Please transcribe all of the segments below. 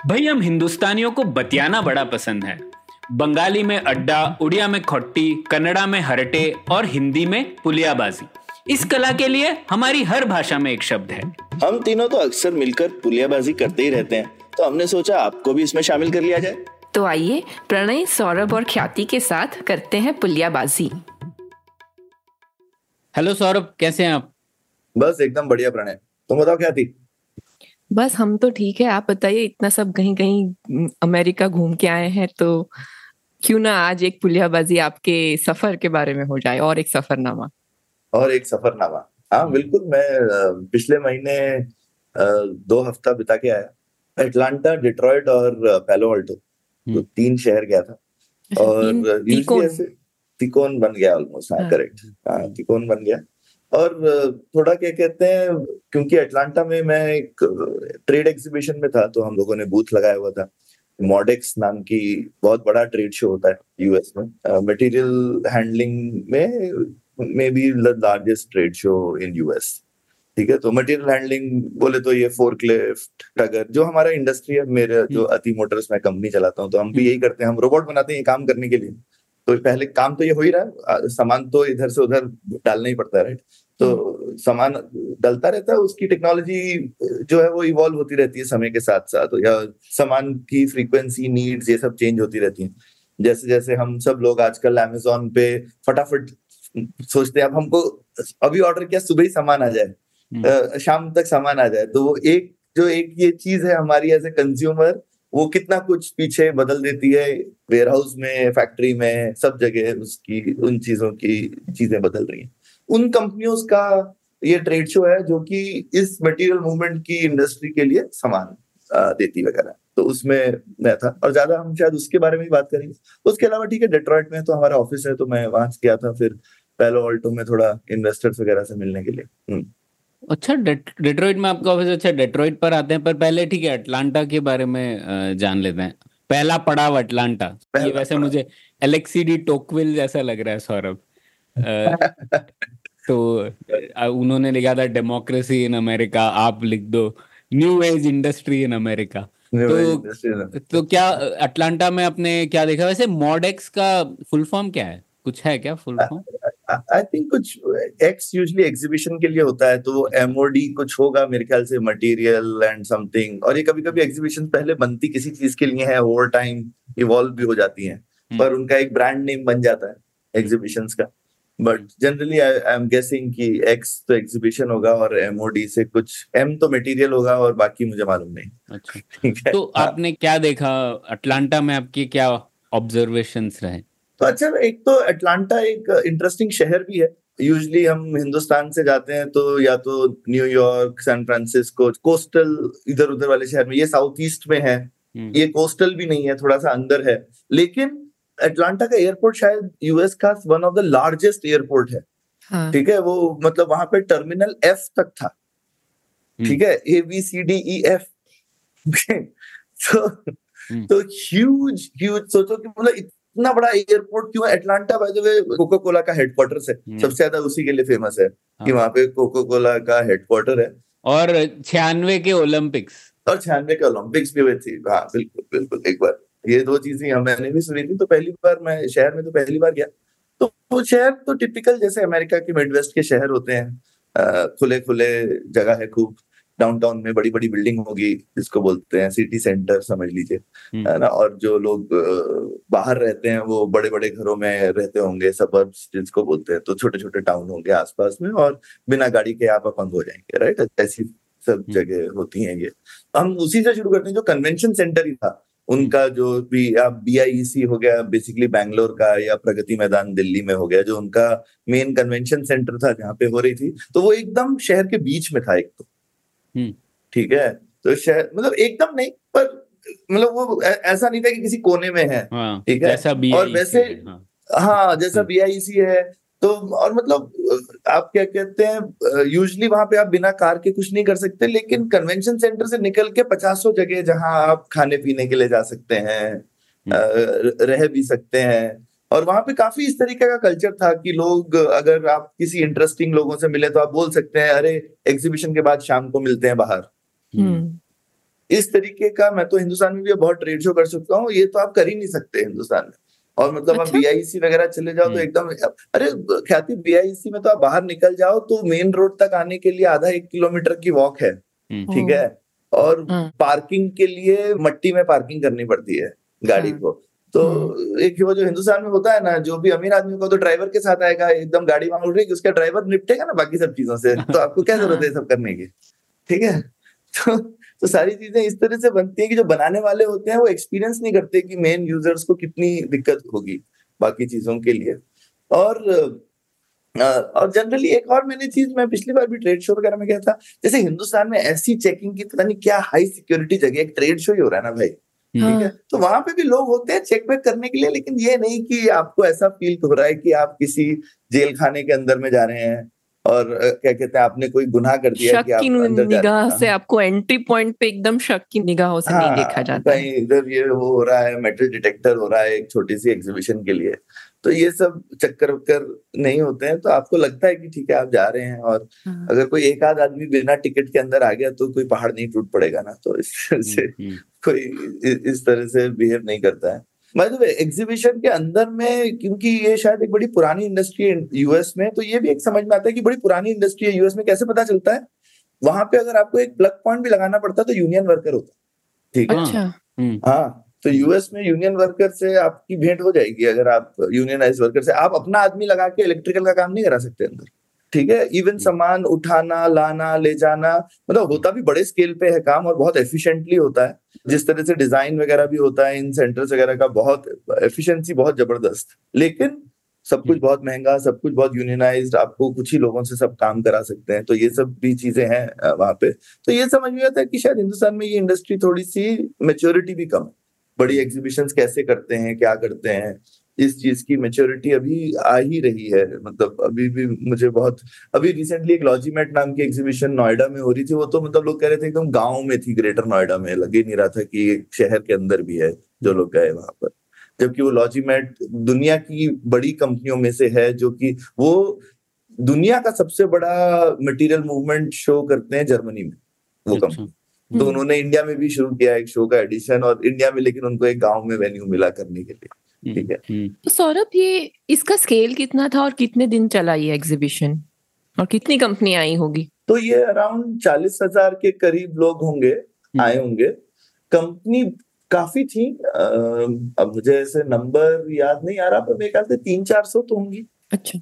भाई हम हिंदुस्तानियों को बतियाना बड़ा पसंद है। बंगाली में अड्डा, उड़िया में खोट्टी, कन्नड़ा में हरटे और हिंदी में पुलियाबाजी। इस कला के लिए हमारी हर भाषा में एक शब्द है। हम तीनों तो अक्सर मिलकर पुलियाबाजी करते ही रहते हैं, तो हमने सोचा आपको भी इसमें शामिल कर लिया जाए। तो आइए प्रणय, सौरभ और ख्याति के साथ करते हैं पुलियाबाजी। हेलो सौरभ, कैसे हैं आप? बस एकदम बढ़िया प्रणय, तुम बताओ ख्याति। बस हम तो ठीक है, आप बताइए। इतना सब कहीं कहीं अमेरिका घूम के आए हैं, तो क्यों ना आज एक पुलियाबाजी आपके सफर के बारे में हो जाए, और एक सफरनामा। हाँ बिल्कुल। मैं पिछले महीने 2 हफ्ता बिता के आया अटलांटा, डिट्रॉइट और पैलो अल्टो, तो 3 शहर गया था। और तिकोन बन गया ऑलमोस्ट। हाँ करेक्ट, तिकोन बन गया। और थोड़ा क्या कहते हैं, क्योंकि अटलांटा में मैं एक ट्रेड एग्जीबिशन में था, तो हम लोगों ने बूथ लगाया हुआ था। मॉडेक्स नाम की बहुत बड़ा ट्रेड शो होता है यूएस में, मटेरियल हैंडलिंग में भी largest trade show in US. ठीक है, तो मटेरियल हैंडलिंग बोले तो ये फोर्कलिफ्ट, टगर, जो हमारा इंडस्ट्री है, मेरे जो अति मोटर्स में कंपनी चलाता हूँ, तो हम भी यही करते हैं। हम रोबोट बनाते हैं ये काम करने के लिए। तो पहले काम तो ये हो ही रहा है, सामान तो इधर से उधर डालना ही पड़ता है, राइट। तो सामान डलता रहता है, उसकी टेक्नोलॉजी जो है वो इवॉल्व होती रहती है समय के साथ साथ, या सामान की फ्रीक्वेंसी, नीड्स, ये सब चेंज होती रहती है। जैसे जैसे हम सब लोग आजकल अमेज़न पे फटाफट सोचते हैं, अब हमको अभी ऑर्डर किया, सुबह ही सामान आ जाए, शाम तक सामान आ जाए। तो एक ये चीज है हमारी एज ए कंज्यूमर, वो कितना कुछ पीछे बदल देती है। वेयर हाउस में, फैक्ट्री में, सब जगह उसकी उन चीजों की चीजें बदल रही हैं। उन कंपनियों का ये ट्रेड शो है जो कि इस मटेरियल मूवमेंट की इंडस्ट्री के लिए सामान देती वगैरह। तो उसमें मैं था, और ज्यादा हम शायद उसके बारे में ही बात करेंगे। उसके अलावा ठीक है, डेट्रॉइट में तो हमारा ऑफिस है, तो मैं वहां गया था। फिर पैलो अल्टो में थोड़ा इन्वेस्टर्स वगैरह से मिलने के लिए। अच्छा, डेट्रॉइट में आपका ऑफिस। अच्छा, डेट्रॉइट पर आते हैं, पर पहले ठीक है अटलांटा के बारे में जान लेते हैं। पहला पड़ाव अटलांटा। ये वैसे मुझे एलेक्सी डी टोक्विल जैसा लग रहा है सौरभ। तो उन्होंने लिखा था डेमोक्रेसी इन अमेरिका, आप लिख दो new age industry in America. तो क्या अटलांटा में आपने क्या देखा? वैसे मॉडेक्स का फुल फॉर्म क्या है? कुछ है क्या फुल फॉर्म? आई थिंक कुछ एक्स यूजुअली एग्जीबिशन के लिए होता है, तो वो एमओडी कुछ होगा मेरे ख्याल से, मटेरियल एंड समथिंग। और ये कभी कभी एग्जीबिशन पहले बनती किसी चीज के लिए है, ओवर टाइम इवॉल्व भी हो जाती हैं, पर उनका एक ब्रांड नेम बन जाता है एग्जीबिशंस का। But generally I am guessing कि एक्स तो एग्जीबिशन होगा और एमओडी से कुछ, एम तो मटेरियल होगा और बाकी मुझे मालूम नहीं। अच्छा, ठीक है। तो आपने क्या देखा अटलांटा में? आपके क्या ऑब्जर्वेशंस रहे? तो अच्छा, एक तो अटलांटा एक इंटरेस्टिंग शहर भी है। यूजुअली हम हिंदुस्तान से जाते हैं तो या तो न्यूयॉर्क, सैन फ्रांसिस्को, कोस्टल इधर उधर वाले शहर में, ये साउथ ईस्ट में है, ये कोस्टल भी नहीं है, थोड़ा सा अंदर है। लेकिन अटलांटा का एयरपोर्ट शायद यूएस का one of the largest airport है। हाँ। ठीक है, वो मतलब वहां पे टर्मिनल एफ तक था। ठीक है, ABCDEF। तो ह्यूज सोचो कि मतलब इतना बड़ा एयरपोर्ट क्यों है। Atlanta by the way Coca Cola का हेडक्वार्टर है, सबसे ज्यादा उसी के लिए फेमस है। कि वहां पे कोका कोला का हेडक्वार्टर है। और 96 के ओलंपिक्स भी हुए थे। हाँ बिल्कुल बिल्कुल, एक बार ये 2 चीजें मैंने भी सुनी थी। तो पहली बार मैं शहर में तो पहली बार गया, तो वो शहर तो टिपिकल जैसे अमेरिका के मिडवेस्ट के शहर होते हैं, खुले खुले जगह है खूब। डाउनटाउन में बड़ी बड़ी बिल्डिंग होगी, जिसको बोलते हैं सिटी सेंटर समझ लीजिए, है ना। और जो लोग बाहर रहते हैं वो बड़े बड़े घरों में रहते होंगे, सबर्ब्स जिसको बोलते हैं। तो छोटे छोटे टाउन होंगे आसपास में, और बिना गाड़ी के आप अपंग हो जाएंगे, राइट। ऐसी सब जगह होती हैं ये। हम उसी से शुरू करते हैं, जो कन्वेंशन सेंटर ही था उनका, जो भी आप BIEC हो गया बेसिकली बैंगलोर का, या प्रगति मैदान दिल्ली में हो गया, जो उनका मेन कन्वेंशन सेंटर था जहाँ पे हो रही थी। तो वो एकदम शहर के बीच में था एक तो। ठीक है, तो शहर मतलब एकदम नहीं, पर मतलब वो ऐसा नहीं था कि किसी कोने में है। ठीक है, और वैसे हाँ जैसा BIEC है। तो और मतलब आप क्या कहते हैं, यूजुअली वहां पे आप बिना कार के कुछ नहीं कर सकते, लेकिन कन्वेंशन सेंटर से निकल के 50 जगह जहां आप खाने पीने के लिए जा सकते हैं, रह भी सकते हैं। और वहां पे काफी इस तरीके का कल्चर था कि लोग, अगर आप किसी इंटरेस्टिंग लोगों से मिले तो आप बोल सकते हैं, अरे एग्जीबिशन के बाद शाम को मिलते हैं बाहर। इस तरीके का मैं तो हिंदुस्तान में भी बहुत ट्रेड शो कर सकता हूँ, ये तो आप कर ही नहीं सकते हिंदुस्तान में। और मतलब आप BIC वगैरह चले जाओ तो एकदम, अरे ख्याति BIC में तो आप बाहर निकल जाओ तो मेन रोड तक आने के लिए आधा 1 किलोमीटर की वॉक है, ठीक है, और पार्किंग के लिए मट्टी में पार्किंग करनी पड़ती है गाड़ी को। तो एक वो जो हिंदुस्तान में होता है ना, जो भी अमीर आदमी को तो ड्राइवर के साथ आएगा, एकदम गाड़ी वहां उठ रही, उसका ड्राइवर निपटेगा ना बाकी सब चीजों से, तो आपको क्या जरूरत है सब करने की, ठीक है। तो सारी चीजें इस तरह से बनती है कि जो बनाने वाले होते हैं वो एक्सपीरियंस नहीं करते कि मेन यूजर्स को कितनी दिक्कत होगी बाकी चीजों के लिए। और जनरली एक और मैंने चीज, मैं पिछली बार भी ट्रेड शो वगैरह में गया था, जैसे हिंदुस्तान में ऐसी चेकिंग की पता नहीं क्या हाई सिक्योरिटी जगह, एक ट्रेड शो ही हो रहा है ना भाई, ठीक है, तो वहां पे भी लोग होते हैं चेक बैक करने के लिए, लेकिन ये नहीं कि आपको ऐसा फील हो रहा है कि आप किसी जेल खाने के अंदर में जा रहे हैं और क्या कहते हैं आपने कोई गुनाह कर दिया कि आप अंदर निगाह से आपको एंट्री पॉइंट पे एकदम शक की निगाहों से नहीं देखा जाता है। इधर ये वो हो रहा है, मेटल डिटेक्टर हो रहा है एक छोटी सी एग्जीबिशन के लिए, तो ये सब चक्कर वक्कर नहीं होते हैं, तो आपको लगता है कि ठीक है आप जा रहे हैं। और अगर कोई एक आध आदमी बिना टिकट के अंदर आ गया तो कोई पहाड़ नहीं टूट पड़ेगा ना, तो इस तरह से कोई इस तरह से बिहेव नहीं करता है। बाय द वे एग्जीबिशन के अंदर में, क्योंकि ये शायद एक बड़ी पुरानी इंडस्ट्री है यूएस में, तो ये भी एक समझ में आता है कि बड़ी पुरानी इंडस्ट्री है यूएस में। कैसे पता चलता है, वहां पे अगर आपको एक प्लग पॉइंट भी लगाना पड़ता है तो यूनियन वर्कर होता है, ठीक है। अच्छा। हाँ, तो यूएस में यूनियन वर्कर से आपकी भेंट हो जाएगी। अगर आप यूनियनाइज वर्कर से, आप अपना आदमी लगा के इलेक्ट्रिकल का काम नहीं करा सकते अंदर, ठीक है। इवन सामान उठाना, लाना, ले जाना, मतलब होता भी बड़े स्केल पे है काम, और बहुत एफिशिएंटली होता है। जिस तरह से डिजाइन वगैरह भी होता है इन सेंटर्स वगैरह का, बहुत एफिशिएंसी बहुत जबरदस्त, लेकिन सब कुछ बहुत महंगा, सब कुछ बहुत यूनियनाइज्ड, आपको कुछ ही लोगों से सब काम करा सकते हैं, तो ये सब भी चीजें हैं वहां पे। तो ये समझ में आता है कि शायद हिंदुस्तान में ये इंडस्ट्री थोड़ी सी मैच्योरिटी भी कम है। बड़ी एग्जीबिशंस कैसे करते हैं, क्या करते हैं, इस चीज की मैच्योरिटी अभी आ ही रही है। मतलब अभी भी मुझे बहुत, अभी रिसेंटली एक लॉजीमेट नाम की एग्जीबिशन नोएडा में हो रही थी, वो तो मतलब लोग कह रहे थे एकदम गांव में थी, ग्रेटर नोएडा में, लगे नहीं रहा था कि एक शहर के अंदर भी है जो लोग गए वहां पर। जबकि वो लॉजीमेट दुनिया की बड़ी कंपनियों में से है, जो कि वो दुनिया का सबसे बड़ा मटेरियल मूवमेंट शो करते हैं जर्मनी में वो कंपनी। तो उन्होंने इंडिया में भी शुरू किया एक शो का एडिशन, और इंडिया में लेकिन उनको एक गांव में वेन्यू मिला करने के लिए, ठीक है। तो सौरभ, ये इसका स्केल कितना था और कितने दिन चला ये एग्जीबिशन, और कितनी कंपनी आई होगी? तो ये अराउंड 40,000 के करीब लोग होंगे, आए होंगे। कंपनी काफी थी, अब मुझे ऐसे नंबर याद नहीं आ रहा, पर मेरे ख्याल से 300-400 तो होंगी। अच्छा।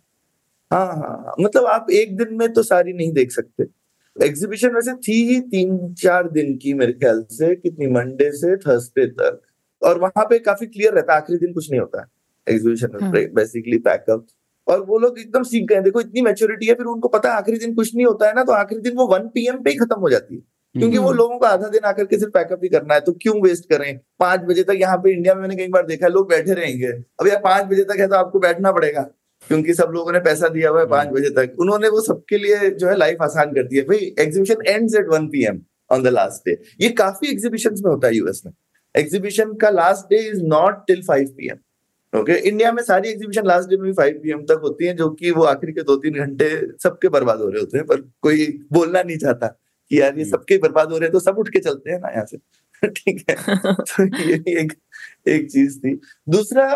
हाँ, मतलब आप एक दिन में तो सारी नहीं देख सकते। एग्जीबिशन वैसे थी ही 3-4 दिन की मेरे ख्याल से, कितनी, मंडे से थर्सडे तक, और वहां पे काफी क्लियर रहता है, आखिरी दिन कुछ नहीं होता है एग्जीबिशन में, बेसिकली पैकअप। और वो लोग एकदम सीख गए, देखो इतनी मैच्योरिटी है, फिर उनको पता है आखिरी दिन कुछ नहीं होता है ना, तो आखिरी दिन वो 1 PM पे ही खत्म हो जाती है, क्योंकि वो लोगों को आधा दिन आकर के सिर्फ पैकअप ही करना है, तो क्यों वेस्ट करें। 5 बजे तक यहाँ पे इंडिया में मैंने कई बार देखा है लोग बैठे रहेंगे, अब यार 5 बजे तक है तो आपको बैठना पड़ेगा, क्योंकि सब लोगों ने पैसा दिया हुआ है 5 बजे तक। उन्होंने वो सबके लिए जो है लाइफ आसान कर दी है भाई। Exhibition ends at 1 PM on the last day. ये काफी एग्जीबिशंस में होता है यूएस में, एग्जीबिशन का last day is not till 5 PM। Okay, India में सारी एग्जीबिशन लास्ट डे में भी 5 PM तक होती है, जो कि वो आखिरी के 2-3 घंटे सबके बर्बाद हो रहे होते हैं, पर कोई बोलना नहीं चाहता कि यार ये सबके बर्बाद हो रहे हैं, तो सब उठ के चलते हैं ना यहाँ से, ठीक है। तो ये एक चीज थी। दूसरा,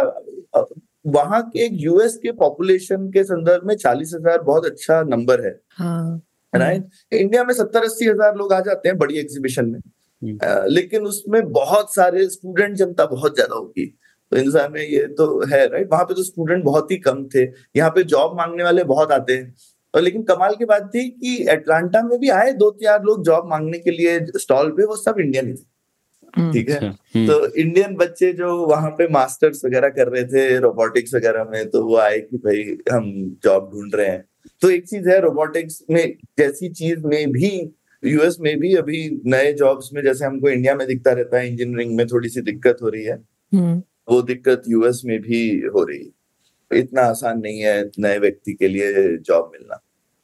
वहां के यूएस के पॉपुलेशन के संदर्भ में 40,000 बहुत अच्छा नंबर है, राइट। इंडिया में 70-80 हजार लोग आ जाते हैं बड़ी एग्जीबिशन में, लेकिन उसमें बहुत सारे स्टूडेंट जनता बहुत ज्यादा होगी। तो हिंदुस्तान में ये तो है, राइट। वहां पे तो स्टूडेंट बहुत ही कम थे, यहाँ पे जॉब मांगने वाले बहुत आते हैं। और लेकिन कमाल की बात थी कि एटलांटा में भी आए 2-4 लोग जॉब मांगने के लिए स्टॉल पे, वो सब इंडियन ही थे, ठीक है। तो इंडियन बच्चे जो वहां पे मास्टर्स वगैरह कर रहे थे रोबोटिक्स वगैरह में, तो वो आए कि भाई हम जॉब ढूंढ रहे हैं। तो एक चीज है, रोबोटिक्स में जैसी चीज में भी यूएस में भी अभी नए जॉब्स में, जैसे हमको इंडिया में दिखता रहता है इंजीनियरिंग में थोड़ी सी दिक्कत हो रही है, वो दिक्कत यूएस में भी हो रही है। इतना आसान नहीं है नए व्यक्ति के लिए जॉब मिलना,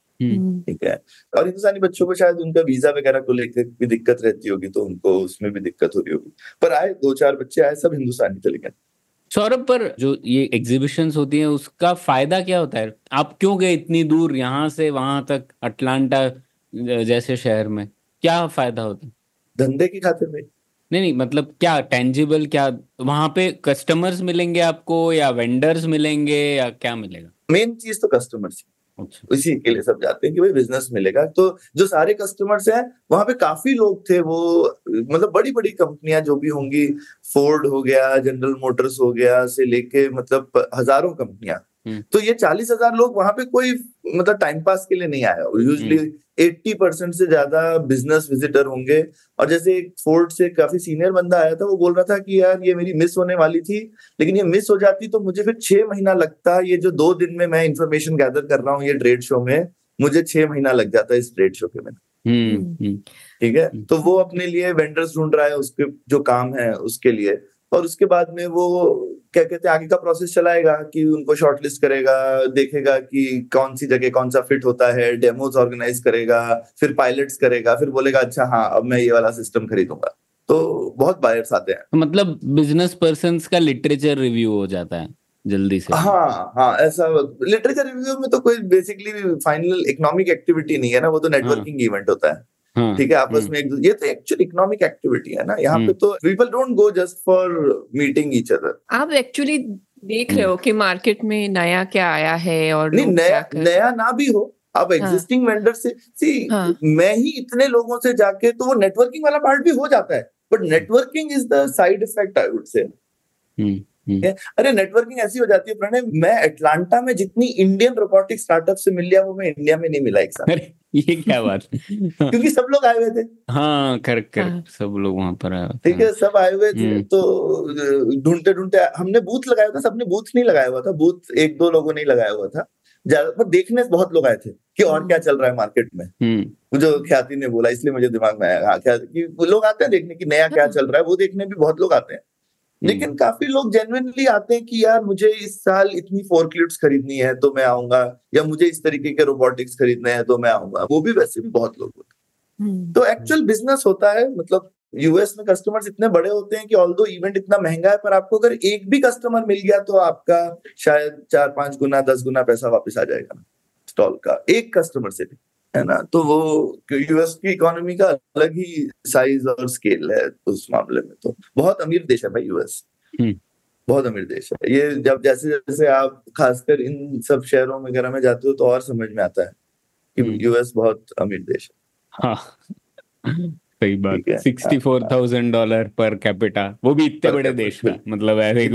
ठीक है। और हिंदुस्तानी बच्चों को शायद उनका वीजा वगैरह को लेकर भी दिक्कत रहती होगी, तो उनको उसमें भी दिक्कत हो रही होगी। पर आए 2-4 बच्चे आए, सब हिंदुस्तानी चले गए। सौरभ, पर जो ये एग्जीबिशंस होती हैं उसका फायदा क्या होता है? आप क्यों गए इतनी दूर, यहाँ से वहां तक, अटलांटा जैसे शहर में? क्या फायदा होता है? धंधे के खातिर भाई। नहीं, मतलब क्या टेंजिबल, क्या वहां पे कस्टमर्स मिलेंगे आपको या वेंडर्स मिलेंगे या क्या मिलेगा? मेन चीज तो कस्टमर्स, अच्छा। इसी के लिए सब जाते हैं कि भाई बिजनेस मिलेगा। तो जो सारे कस्टमर्स हैं वहां पे काफी लोग थे, वो मतलब बड़ी बड़ी कंपनियां जो भी होंगी, फोर्ड हो गया, जनरल मोटर्स हो गया से लेके मतलब हजारों कंपनियां। तो ये 40,000 लोग वहां पे कोई मतलब टाइम पास के लिए नहीं आया। यूजुअली 80% से ज्यादा बिजनेस विजिटर होंगे। और जैसे एक फोर्ड से काफी सीनियर बंदा आया था, वो बोल रहा था कि यार ये मेरी मिस होने वाली थी, लेकिन ये मिस हो जाती तो मुझे फिर 6 महीना लगता। ये जो 2 दिन में मैं इंफॉर्मेशन गैदर कर रहा हूँ ये ट्रेड शो में, मुझे 6 महीना लग जाता है इस ट्रेड शो के में। ठीक है, तो वो अपने लिए वेंडर्स ढूंढ रहा है उसके जो काम है उसके लिए। और उसके बाद में वो क्या कहते हैं आगे का प्रोसेस चलाएगा कि उनको शॉर्टलिस्ट करेगा, देखेगा कि कौन सी जगह कौन सा फिट होता है, डेमोज ऑर्गेनाइज करेगा, फिर पायलट्स करेगा, फिर बोलेगा अच्छा हाँ अब मैं ये वाला सिस्टम खरीदूंगा। तो बहुत बायर्स आते हैं। मतलब बिजनेस पर्सन्स का लिटरेचर रिव्यू हो जाता है जल्दी से। हाँ हाँ, ऐसा लिटरेचर रिव्यू में तो कोई बेसिकली फाइनल इकोनॉमिक एक्टिविटी नहीं है ना, वो तो नेटवर्किंग इवेंट होता है। ठीक है, आपस में ये तो एक्चुअली इकोनॉमिक एक्टिविटी है ना। यहाँ पे तो people don't go just for meeting each other. आप एक्चुअली देख रहे हो कि मार्केट में नया क्या आया है और नहीं, नया ना भी हो, आप एग्जिस्टिंग वेंडर से मैं ही इतने लोगों से जाके, तो वो नेटवर्किंग वाला पार्ट भी हो जाता है, but networking is the side effect I would say. अरे नेटवर्किंग ऐसी हो जाती है प्रणय, मैं अटलांटा में जितनी इंडियन रोबोटिक स्टार्टअप से मिल लिया वो मैं इंडिया में नहीं मिला एक साथ। ये क्या बात? क्योंकि सब लोग आए हुए थे। हाँ, करेक्ट, सब लोग वहां पर आए। ठीक है, सब आए हुए थे, तो ढूंढते ढूंढते हमने बूथ लगाया था। सबने बूथ नहीं लगाया हुआ था, बूथ 1-2 लोगों ने लगाया हुआ था, पर देखने बहुत लोग आए थे कि और क्या चल रहा है मार्केट में। जो ख्याति ने बोला इसलिए मुझे दिमाग में आया कि लोग आते हैं देखने की नया क्या चल रहा है, वो देखने भी बहुत लोग आते हैं। लेकिन काफी लोग जेन्युइनली आते हैं कि यार मुझे इस साल इतनी फोर्कलिफ्ट्स खरीदनी है तो मैं आऊंगा, या मुझे इस तरीके के रोबोटिक्स खरीदने हैं तो मैं आऊंगा। वो भी वैसे भी बहुत लोग होते हैं। तो एक्चुअल बिजनेस होता है। मतलब यूएस में कस्टमर्स इतने बड़े होते हैं कि ऑल्दो इवेंट इतना महंगा है, पर आपको अगर एक भी कस्टमर मिल गया तो आपका शायद 4-5 गुना 10 गुना पैसा वापस आ जाएगा स्टॉल का, एक कस्टमर से भी, है ना। तो वो यूएस की इकोनॉमी का अलग ही साइज और स्केल है उस मामले में। तो बहुत अमीर देश है भाई यूएस, बहुत अमीर देश है ये। जब जैसे जैसे आप खासकर इन सब शहरों वगैरह में जाते हो तो और समझ में आता है कि यूएस बहुत अमीर देश है। हाँ, सही बात। $64,000 पर कैपिटा, वो भी इतने बड़े देश का। मतलब ऐसे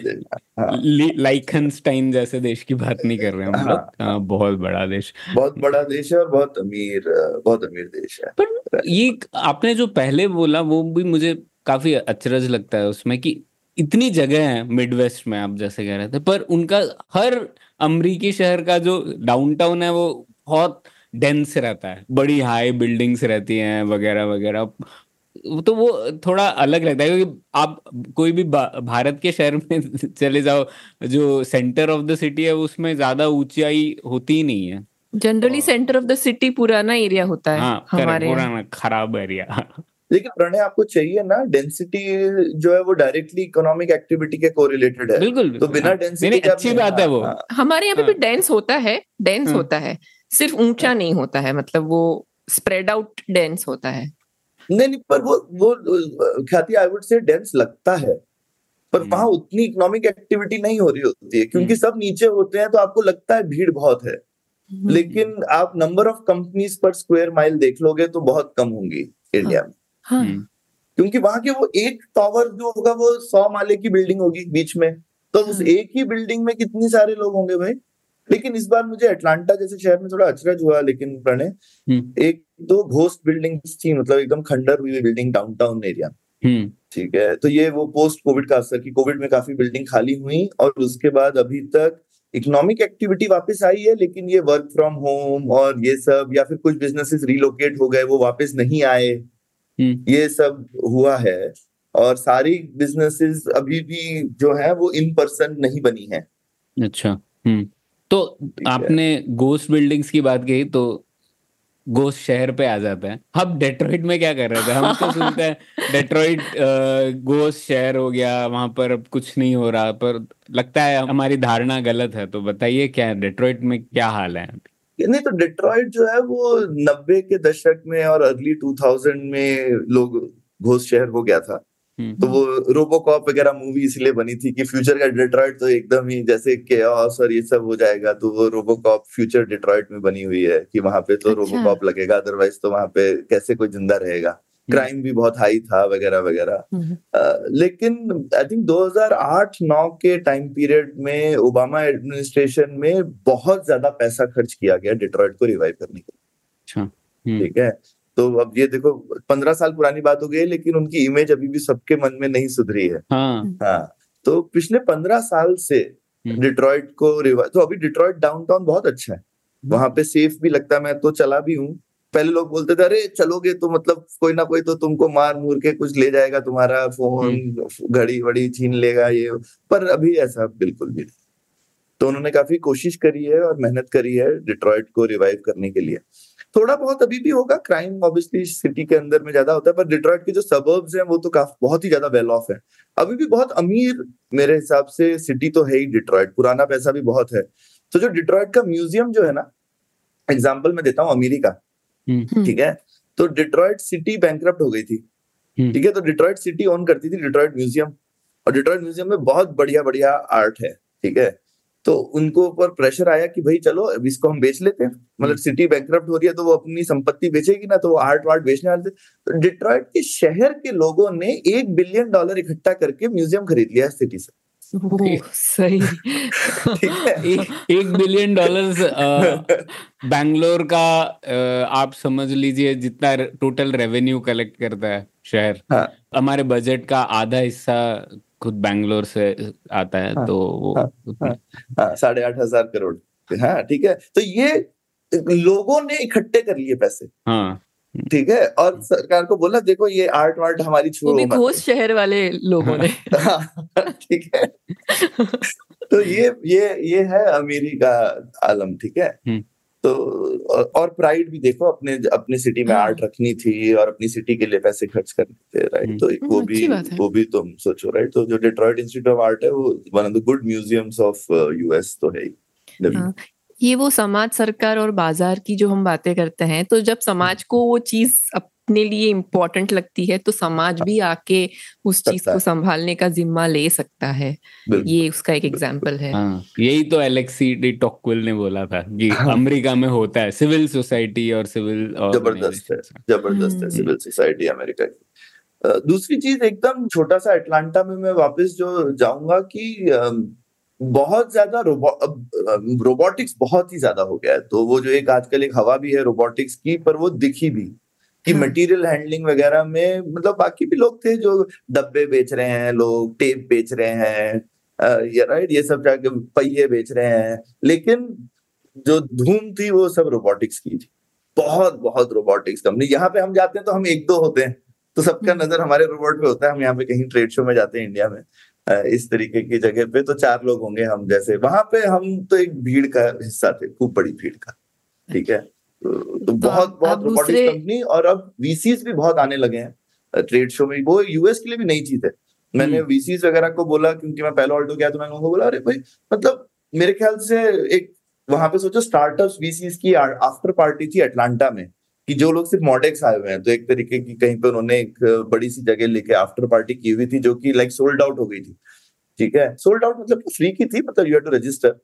कोई लाइखनस्टाइन जैसे देश की बात नहीं कर रहे हम लोग। बहुत बड़ा देश, बहुत बड़ा देश है और बहुत अमीर देश है। पर ये आपने जो पहले बोला वो भी मुझे काफी अचरज लगता है उसमें, कि इतनी जगह है मिडवेस्ट में, आप जैसे कह रहे थे, पर उनका हर अमेरिकी शहर का जो डाउनटाउन है वो बहुत डेंस रहता है, बड़ी हाई बिल्डिंग्स रहती हैं वगैरह वगैरह। तो वो थोड़ा अलग लगता है, क्योंकि आप कोई भी भारत के शहर में चले जाओ, जो सेंटर ऑफ द सिटी है उसमें ज्यादा ऊंचाई होती ही नहीं है। Generally centre of the city पुराना एरिया होता है। हाँ, हमारे पुराना खराब एरिया। लेकिन प्रणय आपको चाहिए ना, डेंसिटी जो है वो डायरेक्टली इकोनॉमिक एक्टिविटी के कोरिलेटेड है। बिल्कुल, तो बिना डेंसिटी के अच्छी बात है वो। हमारे यहाँ पे भी डेंस होता है, होता है, सिर्फ ऊंचा नहीं होता है, मतलब वो स्प्रेड आउट डेंस होता है। नहीं, पर वो ख्याति आई वुड से डेंस लगता है, पर वहां उतनी इकोनॉमिक एक्टिविटी नहीं हो रही होती है, क्योंकि सब नीचे होते हैं तो आपको लगता है भीड़ बहुत है। लेकिन आप नंबर ऑफ कंपनीज पर स्क्वायर माइल देख लोगे तो बहुत कम होंगी इंडिया में। क्योंकि वहां के वो एक टावर जो होगा वो 100 माले की बिल्डिंग होगी बीच में, तो उस एक ही बिल्डिंग में कितने सारे लोग होंगे भाई। लेकिन इस बार मुझे अटलांटा जैसे शहर में थोड़ा अचरज हुआ, लेकिन प्रणय 1-2 घोस्ट बिल्डिंग्स थी, मतलब एकदम खंडर हुई बिल्डिंग डाउनटाउन एरिया। ठीक है, तो ये वो पोस्ट कोविड का असर, कि कोविड में काफी बिल्डिंग खाली हुई और उसके बाद अभी तक इकोनॉमिक एक्टिविटी वापस आई है, लेकिन ये वर्क फ्रॉम होम और ये सब, या फिर कुछ बिजनेसेस रिलोकेट हो गए वो वापस नहीं आए, ये सब हुआ है। और सारी बिजनेसेस अभी भी जो है वो इन पर्सन नहीं बनी है। अच्छा, तो आपने गोस्ट बिल्डिंग्स की बात कही, तो गोस्ट शहर पे आ जाता है। अब डेट्रॉइट में क्या कर रहे थे? हम तो सुनते हैं डेट्रॉइट गोस्ट शहर हो गया, वहां पर अब कुछ नहीं हो रहा, पर लगता है हमारी धारणा गलत है। तो बताइए क्या डेट्रॉइट में क्या हाल है? नहीं तो डिट्रॉइट जो है वो 90 के दशक में और अर्ली 2000 में लोग घोस्ट शहर हो गया था। तो वो रोबोकॉप वगैरह मूवी इसलिए बनी थी कि फ्यूचर का डिट्रॉइट तो एकदम ही जैसे केओस और ये सब हो जाएगा, तो वो रोबोकॉप फ्यूचर डिट्रॉइट में बनी हुई है कि वहां पे तो रोबोकॉप लगेगा, अदरवाइज तो वहां पे कैसे कोई जिंदा रहेगा। क्राइम भी बहुत हाई था वगैरह वगैरह। लेकिन आई थिंक 2008-9 के टाइम पीरियड में ओबामा एडमिनिस्ट्रेशन में बहुत ज्यादा पैसा खर्च किया गया डिट्रॉइट को रिवाइव करने के लिए। ठीक है, तो अब ये देखो 15 साल पुरानी बात हो गई, लेकिन उनकी इमेज अभी भी सबके मन में नहीं सुधरी है। हाँ, तो पिछले 15 साल से डिट्रॉइट को रिवाइव, तो अभी डिट्रॉइट डाउनटाउन बहुत अच्छा है, वहां पे सेफ भी लगता है, मैं तो चला भी हूँ। पहले लोग बोलते थे अरे चलोगे तो मतलब कोई ना कोई तो तुमको मार मूर के कुछ ले जाएगा, तुम्हारा फोन घड़ी वड़ी छीन लेगा ये, पर अभी ऐसा बिल्कुल भी नहीं। तो उन्होंने काफी कोशिश करी है और मेहनत करी है डिट्रॉइट को रिवाइव करने के लिए। थोड़ा बहुत अभी भी होगा, क्राइम ऑब्वियसली सिटी के अंदर में ज्यादा होता है, पर डिट्रॉइट के जो सबर्ब्स हैं वो तो काफी बहुत ही ज्यादा वेल ऑफ है। अभी भी बहुत अमीर मेरे हिसाब से सिटी तो है ही डिट्रॉइट, पुराना पैसा भी बहुत है। तो जो डिट्रॉइट का म्यूजियम जो है ना, एग्जाम्पल मैं देता हूँ अमेरिका, ठीक है, तो डिट्रॉइट सिटी बैंकरप्ट हो गई थी, ठीक है, तो डिट्रॉइट सिटी ओन करती थी डिट्रॉइट म्यूजियम, और डिट्रॉइट म्यूजियम में बहुत बढ़िया बढ़िया आर्ट है, ठीक है। तो उनको ऊपर प्रेशर आया कि भाई चलो अब इसको हम बेच लेते हैं, मतलब सिटी बैंकरप्ट हो रही है तो वो अपनी संपत्ति बेचेगी ना, तो वो आर्ट वार्ट बेचने वाले थे। तो डिट्रॉइट के शहर के लोगों ने $1 बिलियन इकट्ठा करके म्यूजियम खरीद लिया सिटी से। सही। ठीक है, $1 बिलियन बैंगलोर का आप समझ लीजिए जितना टोटल रेवेन्यू कलेक्ट करता है शहर। हाँ, हमारे बजट का आधा हिस्सा खुद बैंगलोर से आता है। हाँ, तो वो 8,500 करोड़। हाँ, ठीक है, तो ये लोगों ने इकट्ठे कर लिए पैसे। हाँ, ठीक है, और सरकार को बोला देखो ये आर्ट वार्ट हमारी छोड़ो, वो भी घोस्ट शहर वाले लोगों ने। ठीक है। तो ये है अमीरी का आलम, ठीक है। तो और प्राइड भी देखो, अपने सिटी में आर्ट रखनी थी और अपनी सिटी के लिए पैसे खर्च करने थे, राइट। तो वो भी तुम सोचो, राइट। तो जो डिट्रॉइट इंस्टीट्यूट ऑफ आर्ट है वो one of the good museums of US तो है ही। ये वो समाज, सरकार और बाजार की जो हम बातें करते हैं, तो जब समाज को वो चीज अपने लिए इम्पोर्टेंट लगती है तो समाज भी आके उस चीज को संभालने का जिम्मा ले सकता है। ये उसका एक एग्जाम्पल है। यही तो एलेक्सी डी टॉकविल ने बोला था कि अमेरिका में होता है सिविल सोसाइटी और सिविल जबरदस्त है सिविल सोसाइटी अमेरिका की। दूसरी चीज एकदम छोटा सा, अटलांटा में मैं वापस जो जाऊंगा कि बहुत ज्यादा रोबोटिक्स बहुत ही ज्यादा हो गया है। तो वो जो एक आजकल एक हवा भी है रोबोटिक्स की, पर वो दिखी भी कि मटेरियल हैंडलिंग वगैरह में, मतलब बाकी भी लोग थे जो डब्बे बेच रहे हैं, लोग टेप बेच रहे हैं, राइट, ये सब जाके पहिए बेच रहे हैं, लेकिन जो धूम थी वो सब रोबोटिक्स की थी। बहुत बहुत रोबोटिक्स कंपनी, यहाँ पे हम जाते हैं तो हम 1-2 होते हैं, तो सबका नजर हमारे रोबोट पे होता है। हम यहाँ पे कहीं ट्रेड शो में जाते हैं इंडिया में, इस तरीके की जगह पे, तो 4 लोग होंगे हम जैसे, वहां पे हम तो एक भीड़ का हिस्सा थे, खूब बड़ी भीड़ का, ठीक है। तो बहुत बहुत रोबोटिक्स कंपनी, और अब वीसीज भी बहुत आने लगे हैं ट्रेड शो में। वो यूएस के लिए भी नई चीज है। मैंने वीसीज वगैरह को बोला, क्योंकि मैं पहले ऑल्टो गया, तो मैंने उनको बोला अरे भाई, मतलब मेरे ख्याल से एक वहां पे सोचो स्टार्टअप्स वीसीज की आफ्टर पार्टी थी अटलांटा में, कि जो लोग सिर्फ मॉडेक्स आए हुए हैं, तो एक तरीके की कहीं पे उन्होंने एक बड़ी सी जगह लेके आफ्टर पार्टी की हुई थी, जो कि लाइक सोल्ड आउट हो गई थी, ठीक है। सोल्ड आउट मतलब फ्री की थी, मतलब you have to register,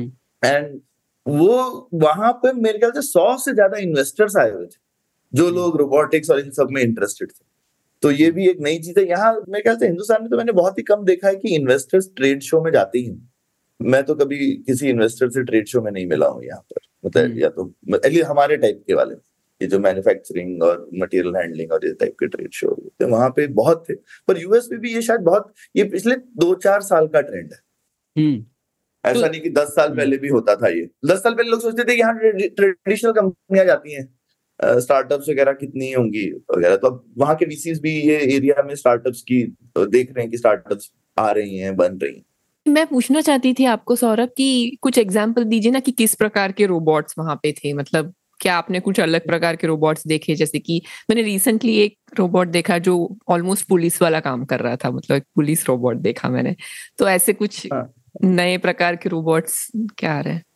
and वो वहां पे मेरे ख्याल से 100 से ज्यादा इन्वेस्टर्स आए हुए थे, जो लोग रोबोटिक्स और इन सब में इंटरेस्टेड थे। तो ये भी एक नई चीज है। यहाँ मेरे ख्याल से हिंदुस्तान में तो मैंने बहुत ही कम देखा है कि इन्वेस्टर्स ट्रेड शो में जाते ही। मैं तो कभी किसी इन्वेस्टर से ट्रेड शो में नहीं मिला हूँ यहाँ पर, मतलब या तो हमारे टाइप के वाले, ये जो मैन्युफैक्चरिंग और मटेरियल हैंडलिंग और ये टाइप के ट्रेड शो तो वहां पे बहुत थे। पर यूएस में भी ये शायद बहुत, ये पिछले 2-4 साल का ट्रेंड है। ऐसा नहीं कि 10 साल पहले भी होता था। ये 10 साल पहले लोग सोचते थे कि यहाँ ट्रेडिशनल कंपनियां जाती हैं, स्टार्टअप्स वगैरह कितनी होंगी वगैरह, तो अब वहां के वीसीज भी ये एरिया में स्टार्टअप्स की देख रहे हैं कि स्टार्टअप्स आ रही हैं, बन रही हैं। मैं पूछना चाहती थी आपको सौरभ कि कुछ एग्जांपल दीजिए ना कि किस प्रकार के रोबोट्स वहां पे थे। मतलब क्या आपने कुछ अलग प्रकार के रोबोट्स देखे? जैसे कि मैंने रिसेंटली एक रोबोट देखा जो ऑलमोस्ट पुलिस वाला काम कर रहा था, मतलब एक पुलिस रोबोट देखा मैंने। तो ऐसे कुछ नए प्रकार के रोबोट्स क्या आ रहे हैं?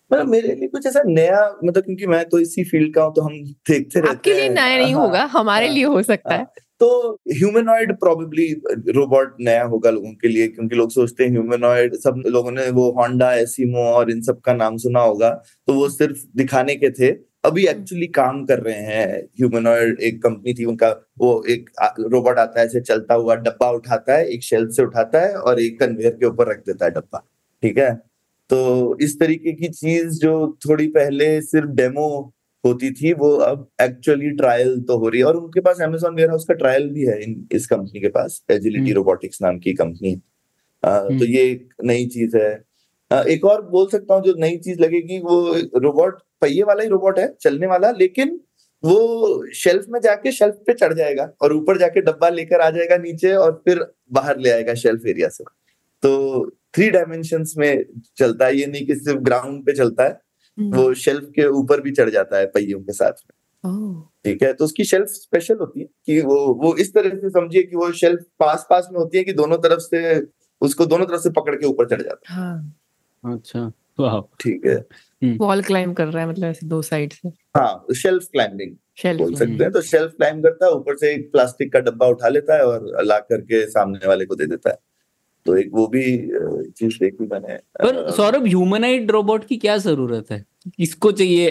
मतलब मेरे लिए कुछ ऐसा नया, मतलब क्योंकि मैं तो इसी फील्ड का हूँ, तो हम देखते रहते हैं। आपके लिए नया नहीं होगा, हमारे लिए हो सकता है। तो ह्यूमनॉइड प्रोबेबली रोबोट नया होगा लोगों के लिए, क्योंकि लोग सोचते हैं ह्यूमनॉइड, सब लोगों ने वो होंडा, एसिमो और इन सब का नाम सुना होगा, तो वो सिर्फ दिखाने के थे। अभी एक्चुअली काम कर रहे हैं ह्यूमनॉइड। एक कंपनी थी उनका, वो एक रोबोट आता है, ऐसे चलता हुआ डब्बा उठाता है, एक शेल्फ से उठाता है और एक कन्वेयर के ऊपर रख देता है डब्बा, ठीक है। तो इस तरीके की चीज जो थोड़ी पहले सिर्फ डेमो होती थी, वो अब एक्चुअली ट्रायल तो हो रही है। और उनके पास Amazon वेयरहाउस का ट्रायल भी है, इस कंपनी के पास, एजिलिटी रोबोटिक्स नाम की कंपनी। तो ये एक नई चीज है। एक और बोल सकता हूँ जो नई चीज लगेगी, वो रोबोट पहिए वाला ही रोबोट है, चलने वाला, लेकिन वो शेल्फ में जाके शेल्फ पे चढ़ जाएगा और ऊपर जाके डब्बा लेकर आ जाएगा नीचे और फिर बाहर ले आएगा शेल्फ एरिया से। तो 3 डायमेंशंस में चलता है, ये नहीं कि सिर्फ ग्राउंड पे चलता है, वो शेल्फ के ऊपर भी चढ़ जाता है पहियों के साथ में, ठीक है। तो उसकी शेल्फ स्पेशल होती है कि वो इस तरह से समझिए कि वो शेल्फ पास पास में होती है कि दोनों तरफ से उसको दोनों तरफ से पकड़ के ऊपर चढ़ जाता है। अच्छा, वाह, ठीक है। वॉल क्लाइंब कर रहा है, मतलब ऐसे 2 साइड से। हाँ, शेल्फ क्लाइंबिंग बोल सकते हैं। तो शेल्फ क्लाइंब करता है, ऊपर से एक प्लास्टिक का डब्बा उठा लेता है और ला करके सामने वाले को दे देता है। तो एक वो भी चीज देखी मैंने। पर सौरभ, ह्यूमनॉइड रोबोट की क्या जरूरत है? किसको चाहिए?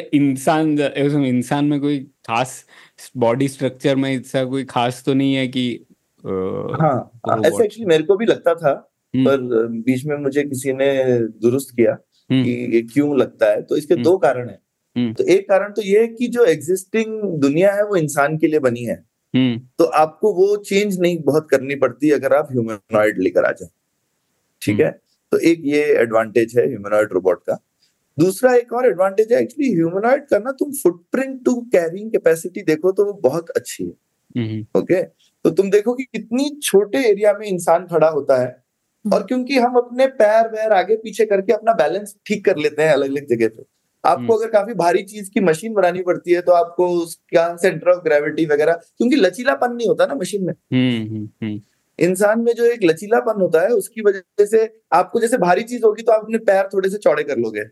इंसान में कोई खास बॉडी स्ट्रक्चर में ऐसा कोई खास तो नहीं है कि हाँ, ऐसा एक्चुअली मेरे को भी लगता था, पर बीच में मुझे किसी ने दुरुस्त किया कि ये क्यों लगता है। तो इसके 2 कारण हैं। तो एक कारण तो ये है कि जो एग्जिस्टिंग दुनिया है वो इंसान के लिए बनी है, तो आपको वो चेंज नहीं बहुत करनी पड़ती अगर आप ह्यूमनॉइड लेकर आ जाए, ठीक है। तो एक ये एडवांटेज है ह्यूमनॉइड रोबोट का। दूसरा एक और एडवांटेज है एक्चुअली ह्यूमनॉइड का ना, तुम फुटप्रिंट टू कैरिंग कैपेसिटी देखो तो वो बहुत अच्छी है। ओके, तो तुम देखो कि कितनी छोटे एरिया में इंसान खड़ा होता है, और क्योंकि हम अपने पैर वैर आगे पीछे करके अपना बैलेंस ठीक कर लेते हैं अलग अलग जगह पे, आपको अगर काफी भारी चीज की मशीन बनानी पड़ती है तो आपको उसका सेंटर ऑफ ग्रेविटी वगैरह, क्योंकि लचीलापन नहीं होता ना मशीन में। इंसान में जो एक लचीलापन होता है उसकी वजह से आपको जैसे भारी चीज होगी तो आप अपने पैर थोड़े से चौड़े कर लोगे,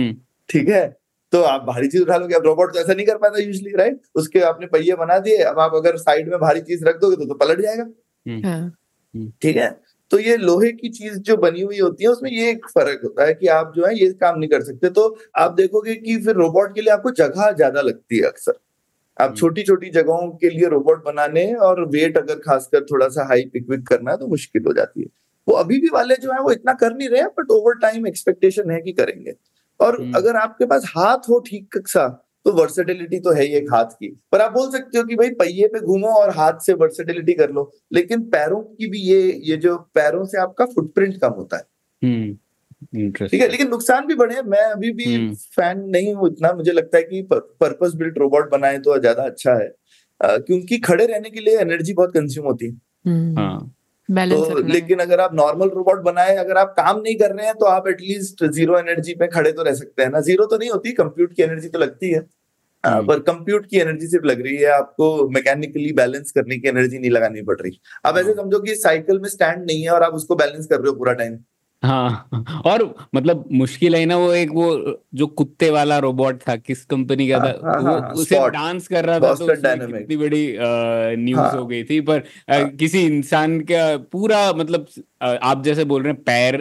ठीक है, तो आप भारी चीज उठा लोगे। अब रोबोट तो ऐसा नहीं कर पाता यूजुअली, राइट। उसके आपने पहिए बना दिए, अब आप अगर साइड में भारी चीज रख दोगे तो पलट जाएगा, ठीक है। तो ये लोहे की चीज जो बनी हुई होती है उसमें ये एक फर्क होता है कि आप जो है ये काम नहीं कर सकते। तो आप देखोगे कि फिर रोबोट के लिए आपको जगह ज्यादा लगती है अक्सर। आप छोटी छोटी जगहों के लिए रोबोट बनाने, और वेट अगर खासकर थोड़ा सा हाई पिक करना है तो मुश्किल हो जाती है। वो अभी भी वाले जो है वो इतना कर नहीं रहे हैं, बट ओवर टाइम एक्सपेक्टेशन है कि करेंगे। और अगर आपके पास हाथ हो ठीक सा तो वर्सेटिलिटी तो है ही एक हाथ की, पर आप बोल सकते हो कि भाई पहिए पे घूमो और हाथ से वर्सेटिलिटी कर लो, लेकिन पैरों की भी ये जो पैरों से आपका फुटप्रिंट कम होता है, ठीक है। लेकिन नुकसान भी बड़े हैं। मैं अभी भी फैन नहीं हूँ इतना, मुझे लगता है कि पर्पस बिल्ट रोबोट बनाए तो ज्यादा अच्छा है, क्योंकि खड़े रहने के लिए एनर्जी बहुत कंज्यूम होती है। तो लेकिन अगर आप नॉर्मल रोबोट बनाए, अगर आप काम नहीं कर रहे हैं तो आप एटलीस्ट 0 एनर्जी पे खड़े तो रह सकते हैं ना। 0 तो नहीं होती, कंप्यूट की एनर्जी तो लगती है, पर कंप्यूट की एनर्जी सिर्फ लग रही है, आपको मैकेनिकली बैलेंस करने की एनर्जी नहीं लगानी पड़ रही। अब ऐसे समझो कि साइकिल में स्टैंड नहीं है और आप उसको बैलेंस कर रहे हो पूरा टाइम। हाँ, और मतलब मुश्किल है ना। वो एक वो जो कुत्ते वाला रोबोट था, किस कंपनी का था, वो उसे डांस कर रहा था, तो कितनी बड़ी न्यूज हो गई थी। पर किसी इंसान का पूरा, मतलब आप जैसे बोल रहे हैं पैर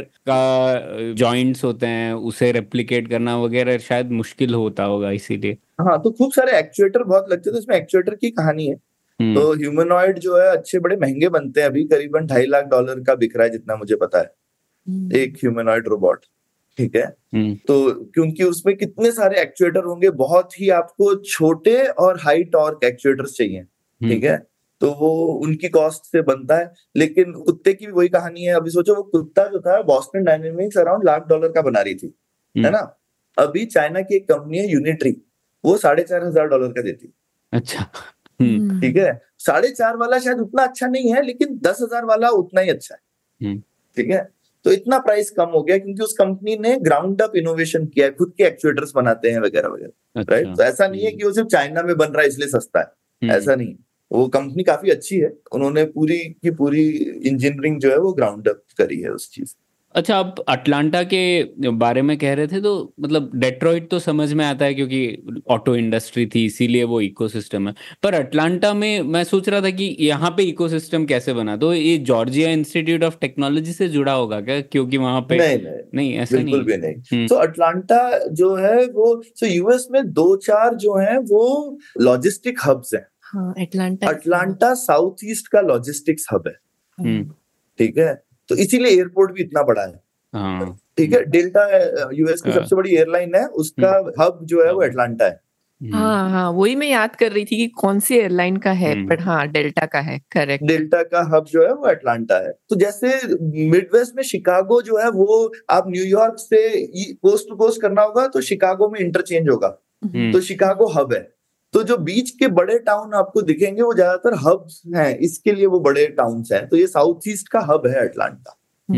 का जॉइंट्स होते हैं, उसे रेप्लिकेट करना वगैरह शायद मुश्किल होता होगा, इसीलिए। हाँ, तो खूब सारे एक्चुएटर बहुत लगते थे, तो इसमें एक्चुएटर की कहानी है। तो ह्यूमनॉइड जो है अच्छे बड़े महंगे बनते हैं, अभी करीबन $2.5 लाख का बिक रहा है जितना मुझे पता है, एक ह्यूमनॉइड रोबोट, ठीक है। तो क्योंकि उसमें कितने सारे एक्चुएटर होंगे, बहुत ही आपको छोटे और हाई टॉर्क एक्चुएटर्स चाहिए, ठीक है। तो वो उनकी कॉस्ट से बनता है। लेकिन कुत्ते की भी वही कहानी है। अभी सोचो, वो कुत्ता जो था बॉस्टन डायनेमिक्स अराउंड $1 लाख का बना रही थी, है ना। अभी चाइना की एक कंपनी है यूनिट्री, वो $4,500 का देती है। अच्छा, ठीक है। 4.5 वाला शायद उतना अच्छा नहीं है, लेकिन 10,000 वाला उतना ही अच्छा है, ठीक है। तो इतना प्राइस कम हो गया क्योंकि उस कंपनी ने ग्राउंड अप इनोवेशन किया है, खुद के एक्चुएटर्स बनाते हैं वगैरह वगैरह, राइट। तो ऐसा नहीं है कि वो सिर्फ चाइना में बन रहा है इसलिए सस्ता है, ऐसा नहीं। वो कंपनी काफी अच्छी है, उन्होंने पूरी की पूरी इंजीनियरिंग जो है वो ग्राउंड अप करी है उस चीज। अच्छा, आप अटलांटा के बारे में कह रहे थे, तो मतलब डेट्रॉइट तो समझ में आता है क्योंकि ऑटो इंडस्ट्री थी, इसीलिए वो इकोसिस्टम है। पर अटलांटा में मैं सोच रहा था कि यहाँ पे इकोसिस्टम कैसे बना, तो ये जॉर्जिया इंस्टीट्यूट ऑफ टेक्नोलॉजी से जुड़ा होगा क्या, क्योंकि वहाँ पे नहीं, ऐसा बिल्कुल नहीं। भी नहीं। तो अटलांटा जो है वो यूएस में 2-4 जो है वो लॉजिस्टिक हब्स हैं। हाँ, अटलांटा साउथ ईस्ट का लॉजिस्टिक्स हब है। ठीक है, तो इसीलिए एयरपोर्ट भी इतना बड़ा है। हाँ, ठीक है, डेल्टा यूएस की सबसे बड़ी एयरलाइन है, उसका हब जो है वो अटलांटा है। हाँ, वही मैं याद कर रही थी कि कौन सी एयरलाइन का है, पर हाँ, डेल्टा का है, करेक्ट। डेल्टा का हब जो है वो अटलांटा है। तो जैसे मिडवेस्ट में शिकागो जो है वो आप न्यूयॉर्क से कोस्ट टू कोस्ट करना होगा तो शिकागो में इंटरचेंज होगा, तो शिकागो हब है। तो जो बीच के बड़े टाउन आपको दिखेंगे वो ज्यादातर हब्स हैं, इसके लिए वो बड़े टाउन्स हैं। तो ये साउथ ईस्ट का हब है अटलांटा।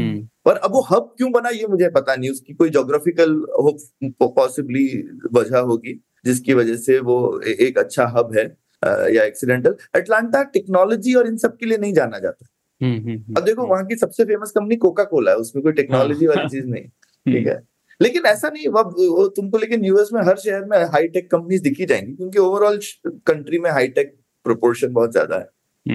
पर अब वो हब क्यों बना ये मुझे पता नहीं, उसकी कोई ज्योग्राफिकल पॉसिबली वजह होगी जिसकी वजह से वो एक अच्छा हब है या एक्सीडेंटल। अटलांटा टेक्नोलॉजी और इन सब के लिए नहीं जाना जाता। अब देखो वहां की सबसे फेमस कंपनी कोका कोला है, उसमें कोई टेक्नोलॉजी वाली चीज नहीं, ठीक है। लेकिन ऐसा नहीं वो तुमको, लेकिन यूएस में हर शहर में हाईटेक कंपनीज दिखी जाएंगी क्योंकि ओवरऑल कंट्री में हाईटेक प्रोपोर्शन बहुत ज्यादा है।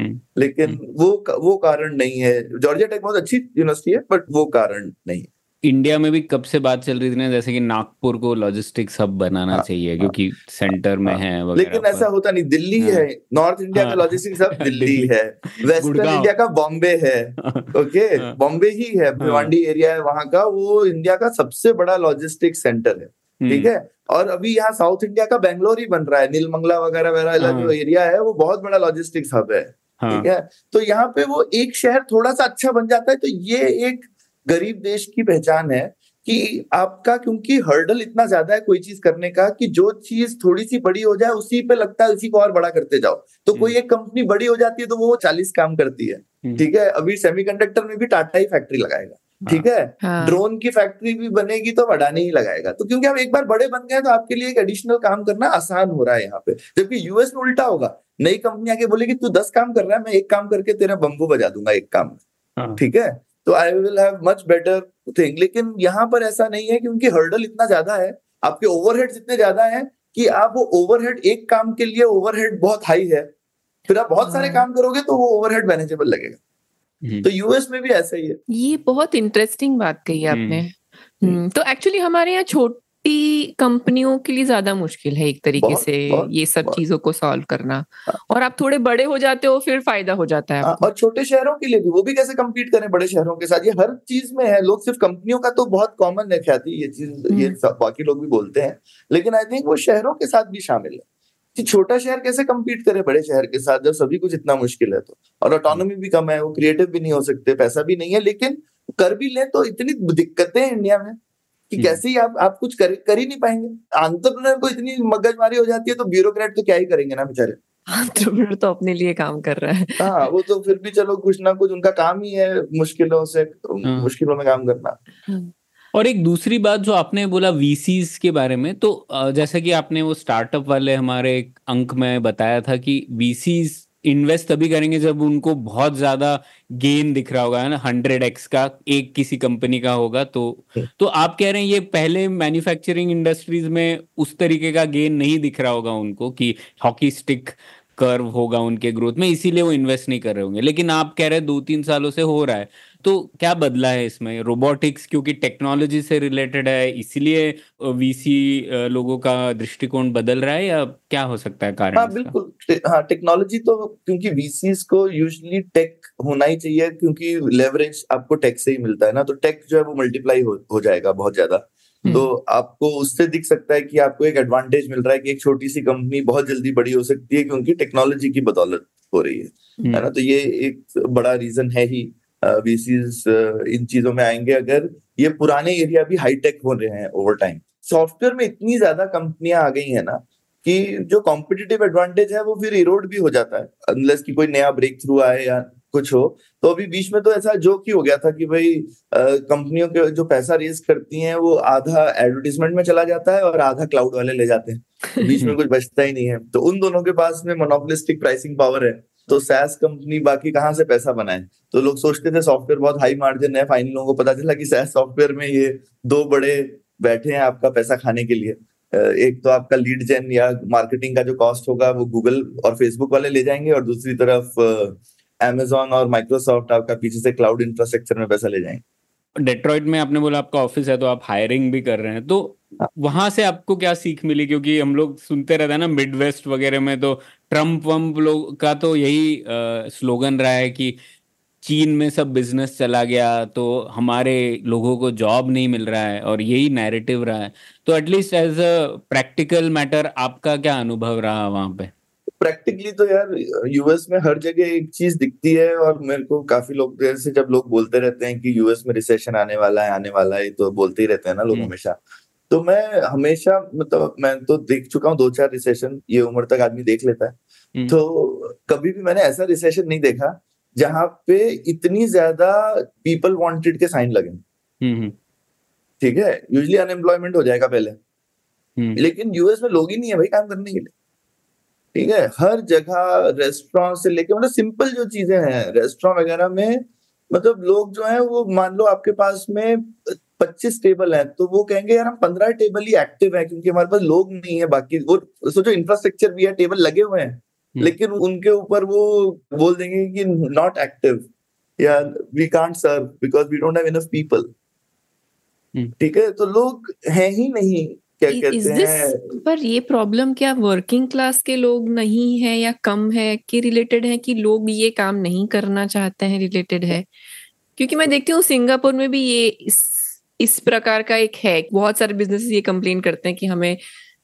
लेकिन वो कारण नहीं है। जॉर्जिया टेक बहुत अच्छी यूनिवर्सिटी है, बट वो कारण नहीं है। इंडिया में भी कब से बात चल रही थी ना, जैसे कि नागपुर को लॉजिस्टिक्स हब बनाना चाहिए क्योंकि सेंटर में है वगैरह। लेकिन ऐसा होता नहीं, दिल्ली है नॉर्थ इंडिया का लॉजिस्टिक्स हब, दिल्ली है। वेस्टर्न इंडिया का बॉम्बे है, ओके, बॉम्बे ही है, भिवांडी एरिया है वहां का, वो इंडिया का सबसे बड़ा लॉजिस्टिक्स सेंटर है, ठीक है। और अभी यहाँ साउथ इंडिया का बैंगलोर ही बन रहा है, नीलमंगला वगैरह वगैरह जो एरिया है वो बहुत बड़ा लॉजिस्टिक्स हब है, ठीक है। तो यहाँ पे वो एक शहर थोड़ा सा अच्छा बन जाता है, तो ये एक गरीब देश की पहचान है कि आपका, क्योंकि हर्डल इतना ज्यादा है कोई चीज करने का कि जो चीज थोड़ी सी बड़ी हो जाए उसी पे लगता है उसी को और बड़ा करते जाओ। तो कोई एक कंपनी बड़ी हो जाती है तो वो 40 काम करती है, ठीक है। अभी सेमीकंडक्टर में भी टाटा ही फैक्ट्री लगाएगा, ठीक है। ड्रोन की फैक्ट्री भी बनेगी तो अडानी ही लगाएगा। तो क्योंकि आप एक बार बड़े बन गए तो आपके लिए एक एडिशनल काम करना आसान हो रहा है यहाँ पे। जबकि यूएस में उल्टा होगा, नई कंपनी आके बोलेगी तू 10 काम कर रहा है, मैं एक काम करके तेरा बम्बू बजा दूंगा एक काम में, ठीक है। तो I will have much better thing. लेकिन यहाँ पर ऐसा नहीं है क्योंकि हर्डल इतना ज्यादा है, आपके ओवरहेड्स इतने ज्यादा है कि आप वो ओवरहेड, एक काम के लिए ओवरहेड बहुत हाई है, फिर आप बहुत सारे काम करोगे तो वो ओवरहेड मैनेजेबल लगेगा। तो यूएस में भी ऐसा ही है। ये बहुत इंटरेस्टिंग बात कही आपने। तो एक्चुअली हमारे यहाँ छोटी कंपनियों के लिए ज्यादा मुश्किल है एक तरीके से ये सब चीजों को सॉल्व करना, और आप थोड़े बड़े हो जाते हो फिर फायदा हो जाता है आपको। और छोटे शहरों के लिए भी वो भी कैसे कम्पीट करें बड़े शहरों के साथ, ये हर चीज में है। लोग सिर्फ कंपनियों का तो बहुत कॉमन है ख्याति, ये चीज ये बाकी लोग भी बोलते हैं, लेकिन आई थिंक वो शहरों के साथ भी शामिल है कि छोटा शहर कैसे कम्पीट करे बड़े शहर के साथ जब सभी कुछ इतना मुश्किल है। तो और ऑटोनॉमी भी कम है, वो क्रिएटिव भी नहीं हो सकते, पैसा भी नहीं है, लेकिन कर भी ले तो इतनी दिक्कतें हैं इंडिया में कि कैसे ही आप कुछ कर ही नहीं पाएंगे। एंटरप्रेन्योर को इतनी मगजमारी हो जाती है तो ब्यूरोक्रेट तो क्या ही करेंगे ना बेचारे। एंटरप्रेन्योर तो अपने लिए काम कर रहा है। हाँ, वो तो फिर भी चलो कुछ ना कुछ उनका काम ही है मुश्किलों में काम करना। और एक दूसरी बात जो आपने बोला वीसीज के बारे में, तो जैसा कि आपने वो स्टार्टअप वाले हमारे अंक में बताया था कि वीसीज इन्वेस्ट तभी करेंगे जब उनको बहुत ज्यादा गेन दिख रहा होगा, है ना, 100x का एक किसी कंपनी का होगा। तो आप कह रहे हैं ये पहले मैन्युफैक्चरिंग इंडस्ट्रीज में उस तरीके का गेन नहीं दिख रहा होगा उनको कि हॉकी स्टिक कर्व होगा उनके ग्रोथ में, इसीलिए वो इन्वेस्ट नहीं कर रहे होंगे। लेकिन आप कह रहे हैं 2-3 सालों से हो रहा है, तो क्या बदला है इसमें? रोबोटिक्स क्योंकि टेक्नोलॉजी से रिलेटेड है इसलिए वीसी लोगों का दृष्टिकोण बदल रहा है, या क्या हो सकता है कारण? हाँ बिल्कुल, हाँ टेक्नोलॉजी तो, क्योंकि वीसीज को यूजुअली टेक होना ही चाहिए क्योंकि लेवरेज आपको टेक से ही मिलता है ना। तो टेक जो है वो मल्टीप्लाई हो जाएगा बहुत ज्यादा। तो आपको उससे दिख सकता है कि आपको एक एडवांटेज मिल रहा है कि एक छोटी सी कंपनी बहुत जल्दी बड़ी हो सकती है क्योंकि टेक्नोलॉजी की बदौलत हो रही है ना। तो ये एक बड़ा रीजन है ही वीसीज इन चीजों में आएंगे अगर ये पुराने एरिया भी हाईटेक हो रहे हैं ओवर टाइम। सॉफ्टवेयर में इतनी ज्यादा कंपनियां आ गई है ना कि जो कॉम्पिटिटिव एडवांटेज है वो फिर इरोड भी हो जाता है अनलेस कि कोई नया ब्रेक थ्रू आए या कुछ हो। तो अभी बीच में तो ऐसा जोक ही हो गया था कि भाई कंपनियों के जो पैसा रेज करती हैं वो आधा एडवर्टीजमेंट में चला जाता है और आधा क्लाउड वाले ले जाते हैं, बीच में कुछ बचता ही नहीं है। तो उन दोनों के पास में मोनोपोलिस्टिक प्राइसिंग पावर है, तो सैस कंपनी बाकी कहाँ से पैसा बनाए? तो लोग सोचते थे सॉफ्टवेयर बहुत हाई मार्जिन है, फाइनली लोगों को पता चला कि सैस सॉफ्टवेयर में ये दो बड़े बैठे हैं आपका पैसा खाने के लिए। एक तो आपका लीड जेन या मार्केटिंग का जो कॉस्ट होगा वो गूगल और फेसबुक वाले ले जाएंगे, और दूसरी तरफ अमेजॉन और माइक्रोसॉफ्ट आपका पीछे से क्लाउड इंफ्रास्ट्रक्चर में पैसा ले जाएंगे। डेट्रॉइट में आपने बोला आपका ऑफिस है, तो आप हायरिंग भी कर रहे हैं, तो वहां से आपको क्या सीख मिली? क्योंकि हम लोग सुनते रहते हैं ना, मिड वेस्ट वगैरह में तो ट्रम्प वम्प लोग का तो यही स्लोगन रहा है कि चीन में सब बिजनेस चला गया तो हमारे लोगों को जॉब नहीं मिल रहा है, और यही नैरेटिव रहा है। तो at least as a practical matter आपका क्या अनुभव रहा वहां पे? प्रैक्टिकली तो यार यूएस में हर जगह एक चीज दिखती है, और मेरे को काफी लोग जैसे जब लोग बोलते रहते हैं कि यूएस में रिसेशन आने वाला है आने वाला है, तो बोलते ही रहते हैं ना लोग हमेशा। तो मैं हमेशा मतलब मैं तो देख चुका हूँ 2-4 रिसेशन, ये उम्र तक आदमी देख लेता है। तो कभी भी मैंने ऐसा रिसेशन नहीं देखा जहां पे इतनी ज्यादा पीपल वांटेड के साइन लगे। ठीक है, यूजुअली अनएम्प्लॉयमेंट हो जाएगा पहले, लेकिन यूएस में लोग ही नहीं है भाई काम करने के लिए। ठीक है, हर जगह रेस्टोरेंट से लेके मतलब सिंपल जो चीजें हैं रेस्टोरेंट वगैरह में, मतलब लोग जो है वो मान लो आपके पास में 25 टेबल है तो वो कहेंगे यार हम 15 टेबल ही एक्टिव है क्योंकि हमारे पास लोग नहीं है, बाकी वो सोचो इंफ्रास्ट्रक्चर भी है, टेबल लगे हुए हैं, लेकिन उनके ऊपर वो बोल देंगे कि नॉट एक्टिव या we can't serve because we don't have enough people. ठीक है, तो लोग हैं ही नहीं, क्या कहते हैं। पर ये प्रॉब्लम क्या वर्किंग क्लास के लोग नहीं है या कम है कि रिलेटेड है, कि लोग ये काम नहीं करना चाहते हैं रिलेटेड है? क्योंकि मैं देखती हूँ सिंगापुर में भी ये इस प्रकार का एक है, बहुत सारे बिजनेस ये कंप्लेन करते हैं कि हमें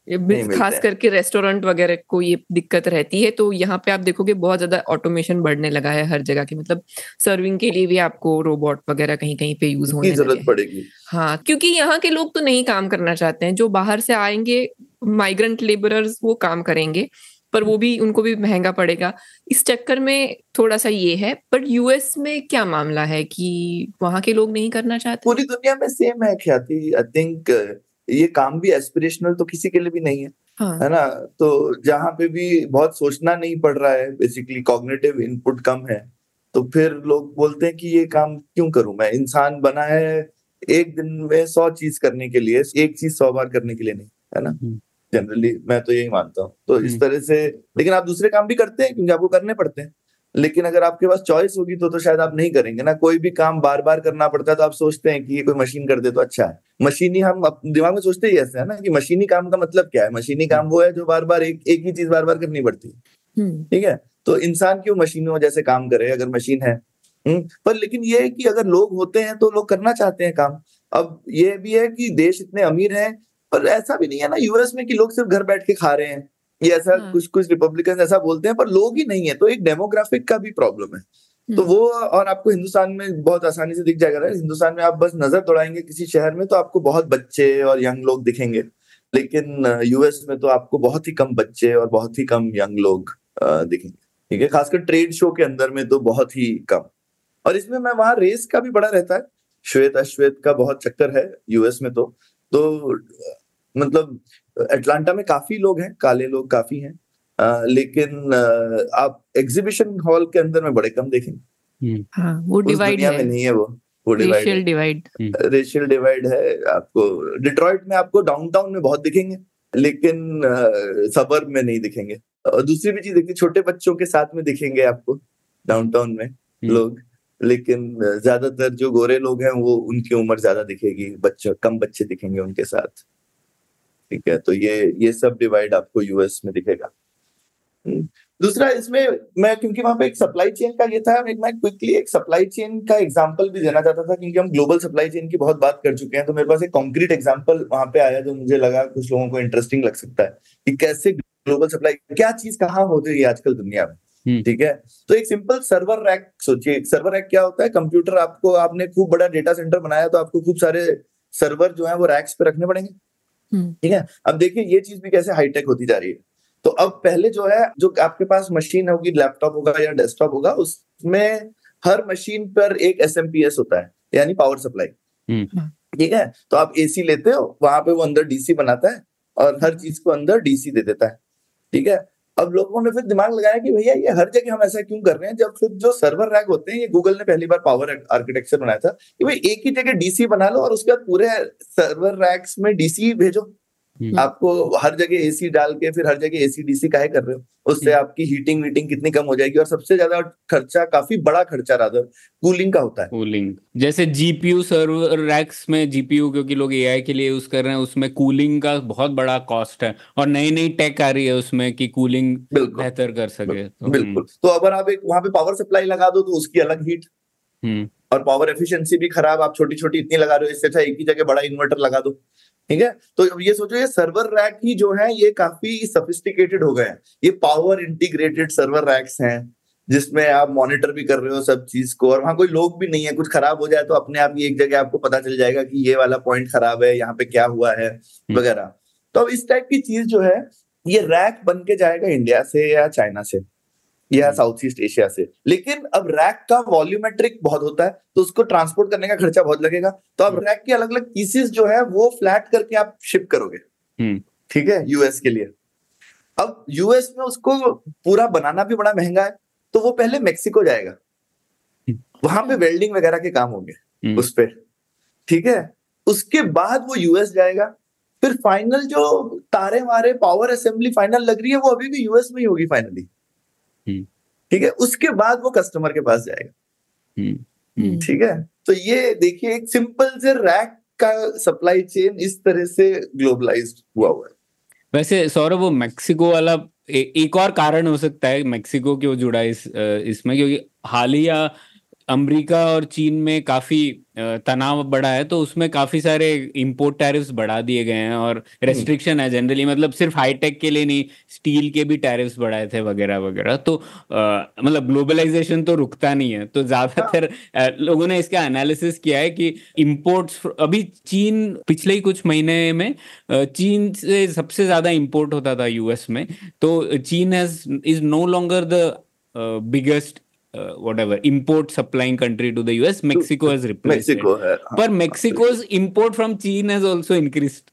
खास करके रेस्टोरेंट वगैरह को ये दिक्कत रहती है। तो यहाँ पे आप देखोगे बहुत ज्यादा ऑटोमेशन बढ़ने लगा है हर जगह की, मतलब सर्विंग के लिए भी आपको रोबोट वगैरह कहीं कहीं पे यूज होने जरूरत पड़ेगी। हाँ, क्योंकि यहाँ के लोग तो नहीं काम करना चाहते हैं, जो बाहर से आएंगे माइग्रेंट लेबरर्स वो काम करेंगे, पर वो भी उनको भी महंगा पड़ेगा। इस चक्कर में थोड़ा सा ये है। बट यूएस में क्या मामला है कि वहाँ के लोग नहीं करना चाहते? पूरी दुनिया में सेम है ख्याति, आई थिंक ये काम भी एस्पिरेशनल तो किसी के लिए भी नहीं है। हाँ। है ना, तो जहाँ पे भी बहुत सोचना नहीं पड़ रहा है, बेसिकली कॉग्निटिव इनपुट कम है, तो फिर लोग बोलते हैं कि ये काम क्यों करूं मैं, इंसान बना है एक दिन में 100 चीज करने के लिए, एक चीज 100 बार करने के लिए नहीं, है ना। जनरली मैं तो यही मानता हूँ। तो इस तरह से, लेकिन आप दूसरे काम भी करते हैं क्योंकि आपको करने पड़ते हैं, लेकिन अगर आपके पास चॉइस होगी तो शायद आप नहीं करेंगे ना। कोई भी काम बार बार करना पड़ता है तो आप सोचते हैं कि ये कोई मशीन कर दे तो अच्छा है। मशीनी, हम दिमाग में सोचते ही ऐसे है ना कि मशीनी काम का मतलब क्या है। मशीनी काम वो है जो बार बार एक ही चीज बार बार करनी पड़ती है। ठीक है, तो इंसान क्यों मशीनों जैसे काम करे अगर मशीन है। पर लेकिन ये है कि अगर लोग होते हैं तो लोग करना चाहते हैं काम। अब ये भी है कि देश इतने अमीर हैं, पर ऐसा भी नहीं है ना यूएस में कि लोग सिर्फ घर बैठ के खा रहे हैं, ये ऐसा कुछ रिपब्लिकन ऐसा बोलते हैं, पर लोग ही नहीं है, तो एक डेमोग्राफिक का भी प्रॉब्लम है। तो वो, और आपको हिंदुस्तान में बहुत आसानी से दिख जाएगा। हिंदुस्तान में आप बस नजर दौड़ाएंगे किसी शहर में तो आपको बहुत बच्चे और यंग लोग दिखेंगे, लेकिन यूएस में तो आपको बहुत ही कम बच्चे और बहुत ही कम यंग लोग दिखेंगे। ठीक है, खासकर ट्रेड शो के अंदर में तो बहुत ही कम। और इसमें मैं वहां रेस का भी बड़ा रहता है, श्वेत अश्वेत का बहुत चक्कर है यूएस में। तो मतलब अटलांटा में काफी लोग हैं, काले लोग काफी हैं, लेकिन आप एग्जीबिशन हॉल के अंदर में बड़े कम देखेंगे। हाँ, वो डिवाइड है, में नहीं है वो रेशियल डिवाइड है। आपको डिट्रॉइट में आपको डाउनटाउन में बहुत दिखेंगे, लेकिन सबर्ब में नहीं दिखेंगे। और दूसरी भी चीज देखिए, छोटे बच्चों के साथ में दिखेंगे आपको डाउनटाउन में लोग, लेकिन ज्यादातर जो गोरे लोग हैं वो उनकी उम्र ज्यादा दिखेगी, बच्चे कम बच्चे दिखेंगे उनके साथ। ठीक है, तो ये सब डिवाइड आपको यूएस में दिखेगा। दूसरा इसमें मैं, क्योंकि वहां पे एक सप्लाई चेन का ये था, मैं क्विकली एक सप्लाई चेन का एग्जांपल भी देना चाहता था, क्योंकि हम ग्लोबल सप्लाई चेन की बहुत बात कर चुके हैं। तो मेरे पास एक कॉन्क्रीट एग्जांपल वहां पे आया जो मुझे लगा कुछ लोगों को इंटरेस्टिंग लग सकता है कि कैसे ग्लोबल सप्लाई, क्या चीज कहाँ हो रही है आजकल दुनिया में। ठीक है, तो एक सिंपल सर्वर रैक सोचिए। सर्वर रैक क्या होता है? कंप्यूटर, आपने खूब बड़ा डेटा सेंटर बनाया तो आपको खूब सारे सर्वर जो है वो रैक्स पे रखने पड़ेंगे। ठीक है, अब देखिए ये चीज भी कैसे हाईटेक होती जा रही है। तो अब पहले जो है, जो आपके पास मशीन होगी, लैपटॉप होगा या डेस्कटॉप होगा, उसमें हर मशीन पर एक एसएमपीएस होता है, यानी पावर सप्लाई। ठीक है, तो आप एसी लेते हो, वहां पे वो अंदर डीसी बनाता है और हर चीज को अंदर डीसी दे देता है। ठीक है, अब लोगों ने फिर दिमाग लगाया कि भैया ये हर जगह हम ऐसा क्यों कर रहे हैं, जब फिर जो सर्वर रैक होते हैं, ये गूगल ने पहली बार पावर आर्किटेक्चर बनाया था कि भाई एक ही जगह डीसी बना लो और उसके बाद पूरे सर्वर रैक्स में डीसी भेजो। आपको हर जगह एसी डाल के फिर हर जगह एसी डीसी काहे कर रहे हो, उससे आपकी हीटिंग वीटिंग कितनी कम हो जाएगी, और सबसे ज्यादा खर्चा, काफी बड़ा खर्चा रादर कूलिंग का होता है। कूलिंग, जैसे जीपीयू सर्वर रैक्स में जीपीयू क्योंकि लोग एआई के लिए यूज कर रहे हैं, उसमें कूलिंग का बहुत बड़ा कॉस्ट है, और नई नई टेक आ रही है उसमें कि कूलिंग बेहतर कर सके। बिल्कुल। तो अगर आप एक वहां पे पावर सप्लाई लगा दो तो उसकी अलग हीट, और पावर एफिशिएंसी भी खराब, आप छोटी छोटी इतनी लगा रहे हो, इससे अच्छा एक ही जगह बड़ा इन्वर्टर लगा दो। ठीक है, तो ये सोचो ये सर्वर रैक ही जो है ये काफी सोफिस्टिकेटेड हो गए हैं, ये पावर इंटीग्रेटेड सर्वर रैक्स हैं जिसमें आप मॉनिटर भी कर रहे हो सब चीज को, और वहां कोई लोग भी नहीं है, कुछ खराब हो जाए तो अपने आप ही एक जगह आपको पता चल जाएगा कि ये वाला पॉइंट खराब है, यहाँ पे क्या हुआ है वगैरह। तो अब इस टाइप की चीज जो है ये रैक बन के जाएगा इंडिया से या चाइना से या साउथ ईस्ट एशिया से, लेकिन अब रैक का वॉल्यूमेट्रिक बहुत होता है तो उसको ट्रांसपोर्ट करने का खर्चा बहुत लगेगा, तो अब रैक के अलग अलग पीसेस जो है वो फ्लैट करके आप शिप करोगे, ठीक है, यूएस के लिए। अब यूएस में उसको पूरा बनाना भी बड़ा महंगा है, तो वो पहले मेक्सिको जाएगा, वहां पे वेल्डिंग वगैरह के काम होंगे उस पे, ठीक है, उसके बाद वो यूएस जाएगा, फिर फाइनल जो तारे वारे पावर असेंबली फाइनल लग रही है वो अभी भी यूएस में ही होगी फाइनली, ठीक है, उसके बाद वो कस्टमर के पास जाएगा। ठीक है, तो ये देखिए एक सिंपल से रैक का सप्लाई चेन इस तरह से ग्लोबलाइज्ड हुआ है। वैसे सौरभ, वो मेक्सिको वाला एक और कारण हो सकता है मेक्सिको क्यों जुड़ा इसमें, क्योंकि हालिया अमेरिका और चीन में काफी तनाव बढ़ा है, तो उसमें काफी सारे इंपोर्ट टैरिफ्स बढ़ा दिए गए हैं, और रेस्ट्रिक्शन है जनरली, मतलब सिर्फ हाईटेक के लिए नहीं, स्टील के भी टैरिफ्स बढ़ाए थे वगैरह वगैरह। तो मतलब ग्लोबलाइजेशन तो रुकता नहीं है, तो ज्यादातर लोगों ने इसका एनालिसिस किया है कि इंपोर्ट्स, अभी चीन पिछले ही कुछ महीने में चीन से सबसे ज्यादा इंपोर्ट होता था यूएस में, तो चीन is no longer the biggest whatever import supplying country to the US. Mexico has replaced it. But Mexico's import from China has also increased.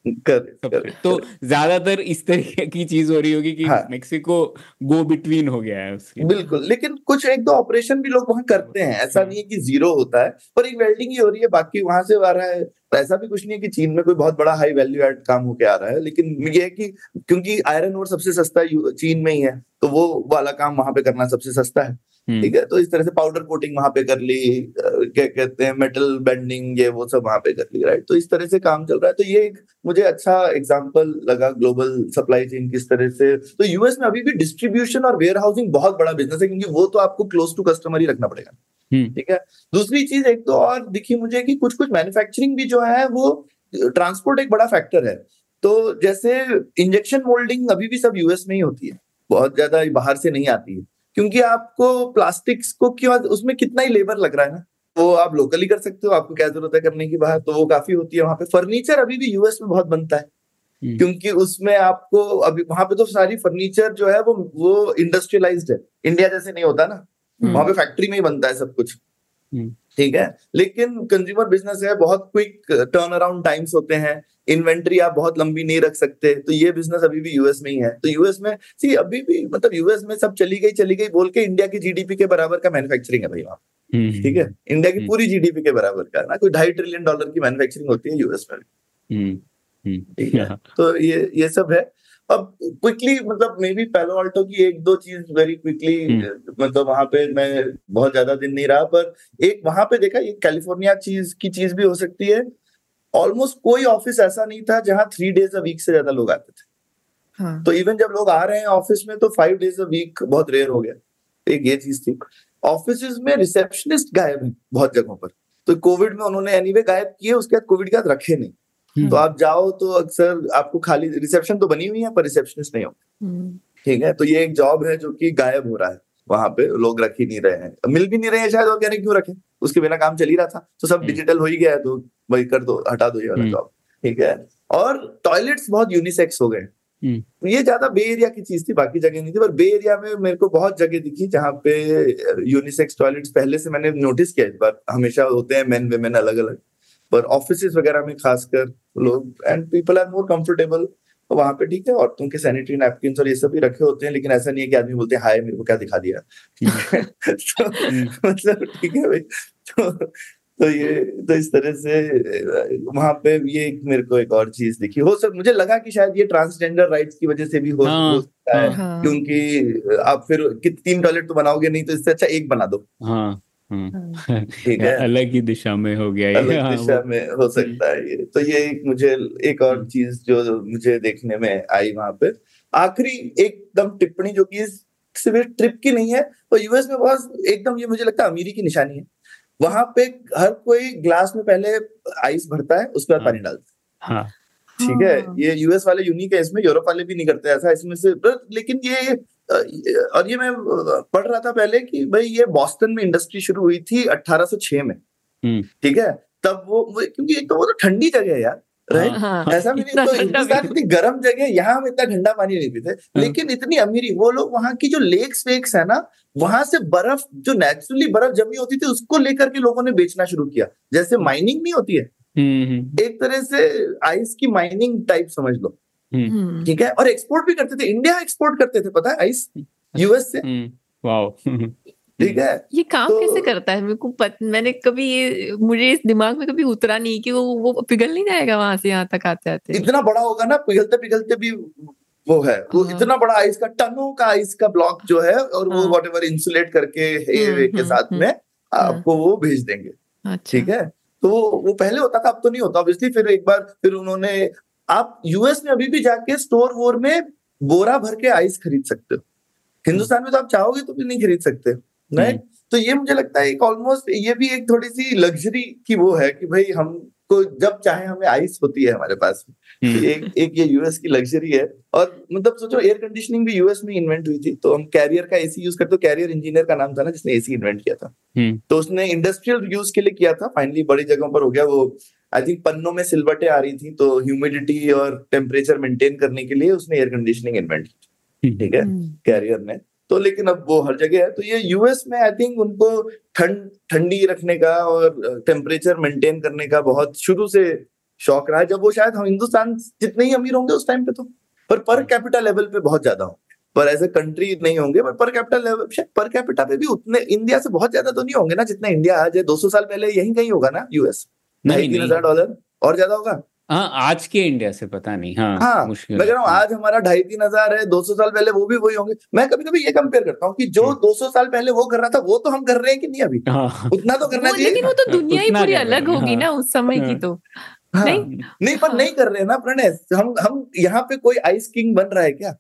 तो ज्यादातर इस तरीके की चीज हो रही होगी कि मेक्सिको गो बिटवीन हो गया है उसकी। बिल्कुल, लेकिन कुछ एक दो ऑपरेशन भी लोग वहां करते हैं, ऐसा नहीं है कि जीरो होता है, पर एक वेल्डिंग ही हो रही है, बाकी वहां से आ रहा है। ऐसा भी कुछ नहीं है कि चीन में कोई बहुत बड़ा हाई वैल्यू एड काम होके आ रहा है, लेकिन ये है कि क्योंकि आयरन ओर सबसे सस्ता चीन में ही है, तो वो वाला काम वहां पे करना सबसे सस्ता है। ठीक है, तो इस तरह से पाउडर कोटिंग वहां पे कर ली, क्या कहते हैं मेटल बेंडिंग, ये वो सब वहां पे कर ली, राइट। तो इस तरह से काम चल रहा है। तो ये एक मुझे अच्छा एग्जांपल लगा ग्लोबल सप्लाई चेन किस तरह से। तो यूएस में अभी भी डिस्ट्रीब्यूशन और वेयर हाउसिंग बहुत बड़ा बिजनेस है, क्योंकि वो तो आपको क्लोज टू कस्टमर ही रखना पड़ेगा। ठीक है, दूसरी चीज एक तो और दिखी मुझे कि कुछ कुछ मैन्युफैक्चरिंग भी जो है वो ट्रांसपोर्ट एक बड़ा फैक्टर है। तो जैसे इंजेक्शन मोल्डिंग अभी भी सब यूएस में ही होती है, बहुत ज्यादा बाहर से नहीं आती है, क्योंकि आपको प्लास्टिक्स को क्यों, उसमें कितना ही लेबर लग रहा है ना, वो आप लोकली कर सकते हो, आपको क्या जरूरत है करने की बाहर, तो वो काफी होती है वहां पे। फर्नीचर अभी भी यूएस में बहुत बनता है, क्योंकि उसमें आपको अभी वहां पे तो सारी फर्नीचर जो है वो इंडस्ट्रियलाइज्ड है, इंडिया जैसे नहीं होता ना, वहां पे फैक्ट्री में ही बनता है सब कुछ। ठीक है, लेकिन कंज्यूमर बिजनेस है, बहुत क्विक टर्न अराउंड टाइम्स होते हैं, इन्वेंट्री आप बहुत लंबी नहीं रख सकते, तो ये बिजनेस अभी भी यूएस में ही है। तो यूएस में अभी भी मतलब यूएस में सब चली गई बोल के इंडिया की जीडीपी के बराबर का मैन्युफैक्चरिंग है भाई वहां। ठीक है, इंडिया की पूरी जीडीपी के बराबर का ना, कोई $2.5 ट्रिलियन की मैन्युफैक्चरिंग होती है यूएस में। ठीक है, तो ये सब है। अब क्विकली मतलब मे बी पैलो अल्टो की एक दो चीज वेरी क्विकली, मतलब वहां पे मैं बहुत ज्यादा दिन नहीं रहा, पर एक वहां पे देखा, ये कैलिफोर्निया की चीज भी हो सकती है, ऑलमोस्ट कोई ऑफिस ऐसा नहीं था जहां 3 days a week से ज्यादा लोग आते थे। हाँ। तो इवन जब लोग आ रहे हैं ऑफिस में तो 5 days a week बहुत रेयर हो गया। एक ये चीज थी। ऑफिस में रिसेप्शनिस्ट गायब है बहुत जगहों पर, तो कोविड में उन्होंने एनीवे गायब किए, उसके बाद कोविड के बाद रखे नहीं। तो आप जाओ तो अक्सर आपको खाली रिसेप्शन तो बनी हुई है पर रिसेप्शनिस्ट नहीं हो। ठीक है, तो ये एक जॉब है जो कि गायब हो रहा है, वहां पे लोग रख ही नहीं रहे हैं, मिल भी नहीं रहे हैं शायद, और कह रहे क्यों रखे, उसके बिना काम चल ही रहा था, तो सब डिजिटल हो ही गया है, तो वही कर दो, हटा दो ये वाला जॉब। ठीक है, और टॉयलेट्स बहुत यूनिसेक्स हो गए, ये ज्यादा बे एरिया की चीज थी, बाकी जगह नहीं थी, पर बे एरिया में मेरे को बहुत जगह दिखी जहाँ पे यूनिसेक्स टॉयलेट्स पहले से मैंने नोटिस किया, इस बार हमेशा होते हैं मेन वेमेन अलग अलग, पर ऑफिस वगैरह में खासकर लोग and people are more comfortable तो वहां पे ठीक है, औरतों के सैनिटरी नैपकिन और ये सब भी रखे होते हैं, लेकिन ऐसा नहीं है कि आदमी बोलते हैं हाय मेरे को क्या दिखा दिया। तो मतलब ठीक है भाई, तो ये तो इस तरह से वहां पे ये मेरे को एक और चीज दिखी। हो सकता, मुझे लगा कि शायद ये ट्रांसजेंडर राइट्स की वजह से भी हो सकता है, क्योंकि आप फिर 3 टॉयलेट तो बनाओगे नहीं, तो इससे अच्छा एक बना दो। ठीक है, अलग ही दिशा में हो गया ये, अलग दिशा में हो सकता है ये। तो ये मुझे एक और चीज जो मुझे देखने में आई वहां पे, आखिरी एकदम टिप्पणी जो कि सिर्फ ट्रिप की नहीं है, तो यूएस में बहुत एकदम ये मुझे लगता है अमीरी की निशानी है। वहां पे हर कोई ग्लास में पहले आइस भरता है, उसके बाद पानी डालता है। ठीक है, ये यूएस वाले यूनिक है इसमें, यूरोप वाले भी नहीं करते ऐसा इसमें से। लेकिन ये और ये मैं पढ़ रहा था पहले कि भाई ये बॉस्टन में इंडस्ट्री शुरू हुई थी 1806 में। ठीक है, तब वो क्योंकि एक तो वो तो ठंडी जगह है यार, राइट? ऐसा भी नहीं, तो हिंदुस्तान इतनी गर्म जगह, यहाँ हम इतना ठंडा पानी नहीं पीते, लेकिन इतनी अमीरी। वो लोग वहां की जो लेक्स वेक्स है ना, वहां से बर्फ जो नेचुरली बर्फ जमी होती थी उसको लेकर के लोगों ने बेचना शुरू किया। जैसे माइनिंग नहीं होती है, एक तरह से आइस की माइनिंग टाइप समझ लो। ठीक है, और एक्सपोर्ट भी करते थे, इंडिया एक्सपोर्ट करते थे पता है आइस यूएस से। वाओ। ठीक है, ये काम कैसे करता है? मेरे को मैंने कभी ये, मुझे इस दिमाग में कभी उतरा नहीं कि वो पिघल नहीं जाएगा वहां से यहाँ तक आते आते। इतना बड़ा होगा ना, पिघलते पिघलते भी वो है, वो इतना बड़ा आइस का, टनों का आइस का ब्लॉक जो है, और वो व्हाटएवर इंसुलेट करके के साथ में आपको वो भेज देंगे। ठीक है, तो वो पहले होता था, अब तो नहीं होता ऑब्वियसली। फिर एक बार फिर उन्होंने, आप यूएस में अभी भी जाके स्टोर वोर में बोरा भर के आइस खरीद सकते हो, हिंदुस्तान में तो आप चाहोगे तो भी नहीं खरीद सकते, राइट? तो ये मुझे लगता है एक ऑलमोस्ट ये भी एक थोड़ी सी लग्जरी की वो है कि भाई हमको जब चाहे हमें आइस होती है हमारे पास। एक ये यूएस की लग्जरी है। और मतलब सोचो, एयर कंडीशनिंग भी यूएस में इन्वेंट हुई थी, तो हम कैरियर का एसी यूज करते, कैरियर इंजीनियर का नाम था ना जिसने एसी इन्वेंट किया था, तो उसने इंडस्ट्रियल यूज के लिए किया था, फाइनली बड़ी जगहों पर हो गया वो। आई थिंक पन्नों में सिलवटें आ रही थी, तो ह्यूमिडिटी और टेम्परेचर मेंटेन करने के लिए उसने एयर कंडीशनिंग इन्वेंट की। ठीक है, कैरियर ने तो, लेकिन अब वो हर जगह है। तो ये यूएस में आई थिंक उनको ठंडी रखने का और टेम्परेचर मेंटेन करने का बहुत शुरू से शौक रहा है। जब वो शायद हम हिंदुस्तान जितने ही अमीर होंगे उस टाइम पे, तो पर कैपिटा लेवल पे बहुत ज्यादा होंगे, पर एज ए कंट्री नहीं होंगे, per capita level, per capita पे भी उतने इंडिया से बहुत ज्यादा तो नहीं होंगे ना जितना इंडिया आज है। 200 साल पहले यही कहीं होगा ना यूएस, $2,500 और ज्यादा होगा। हाँ, आज के इंडिया से पता नहीं। हाँ, मैं कह रहा हूँ आज हमारा 2,500-3,000 है, 200 साल पहले वो भी वही होंगे। मैं कभी कभी ये कंपेयर करता हूँ कि जो 200 साल पहले वो कर रहा था, वो तो हम कर रहे हैं कि नहीं अभी? उतना तो करना चाहिए। लेकिन वो तो दुनिया ही पूरी अलग होगी ना उस समय की, तो नहीं पर नहीं कर रहे हैं ना प्रणय। हम यहाँ पे कोई आइस किंग बन रहा है क्या?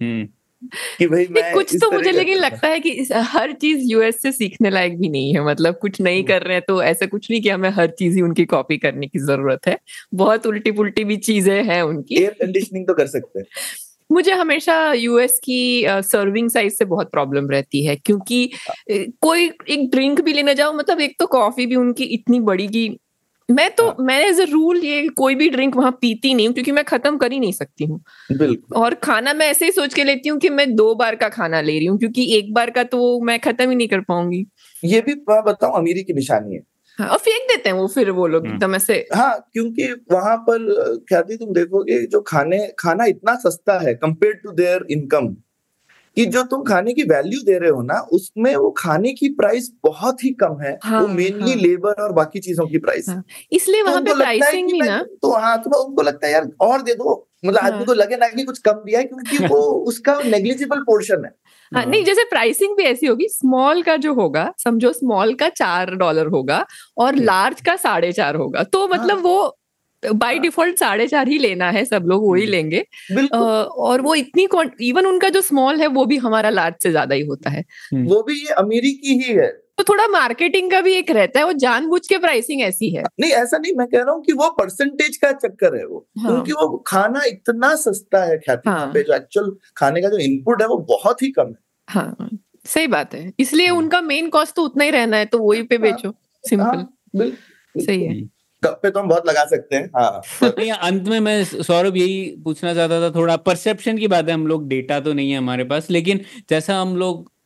कि भाई मैं कुछ तो मुझे लेकिन लगता है कि हर चीज यूएस से सीखने लायक भी नहीं है। मतलब कुछ नहीं कर रहे हैं तो ऐसा कुछ नहीं कि हमें हर चीज ही उनकी कॉपी करने की जरूरत है। बहुत उल्टी पुल्टी भी चीजें हैं उनकी। एयर कंडीशनिंग तो कर सकते हैं। मुझे हमेशा यूएस की सर्विंग साइज से बहुत प्रॉब्लम रहती है, क्योंकि कोई एक ड्रिंक भी लेने जाओ, मतलब एक तो कॉफी भी उनकी इतनी बड़ी की मैं एज अ रूल ये कोई भी ड्रिंक वहां पीती नहीं हूँ, क्योंकि मैं खत्म कर ही नहीं सकती हूँ। और खाना मैं ऐसे ही सोच के लेती हूँ कि मैं 2 बार का खाना ले रही हूँ, क्योंकि 1 बार का तो मैं खत्म ही नहीं कर पाऊंगी। ये भी मैं बताऊं अमीरी की निशानी है। हाँ, और फेंक देते हैं वो फिर वो लोग एकदम ऐसे। हाँ, क्योंकि वहां पर ख्याति तुम देखोगे जो खाना इतना सस्ता है कंपेयर टू देयर इनकम, कि जो तुम खाने की वैल्यू दे रहे हो ना, उसमें वो खाने की प्राइस बहुत ही कम है। वो मेनली लेबर और बाकी चीजों की प्राइस। इसलिए वहां पे प्राइसिंग भी ना, तो तो उनको लगता है यार और दे दो, मतलब आदमी को लगे ना कि कुछ कम दिया है, क्योंकि वो उसका नेग्लिजिबल पोर्शन है। नहीं, जैसे प्राइसिंग भी ऐसी होगी, स्मॉल का जो होगा, समझो स्मॉल का $4 होगा और लार्ज का 4.5 होगा, तो मतलब वो बाय डिफॉल्ट 4.5 ही लेना है, सब लोग वही लेंगे। और वो इतनी इवन उनका जो स्मॉल है वो भी हमारा लार्ज से ज्यादा ही होता है। वो भी ये अमीरी की ही है। तो थोड़ा मार्केटिंग का भी एक रहता है, वो जानबूझ के प्राइसिंग ऐसी है। नहीं, ऐसा नहीं, मैं कह रहा हूँ कि वो परसेंटेज का चक्कर है वो। क्योंकि वो खाना इतना सस्ता है ख्याति पे, जो एक्चुअल खाने का जो इनपुट है वो बहुत ही कम है। हाँ, सही बात है। इसलिए उनका मेन कॉस्ट तो उतना ही रहना है, तो वही पे बेचो, सिंपल। सही है। पे तो हम बहुत लगा सकते हैं। नहीं, अंत में मैं सौरभ यही पूछना चाहता था, थोड़ा परसेप्शन की बात है। हम लोग डेटा तो नहीं है हमारे पास, लेकिन जैसा हम लोग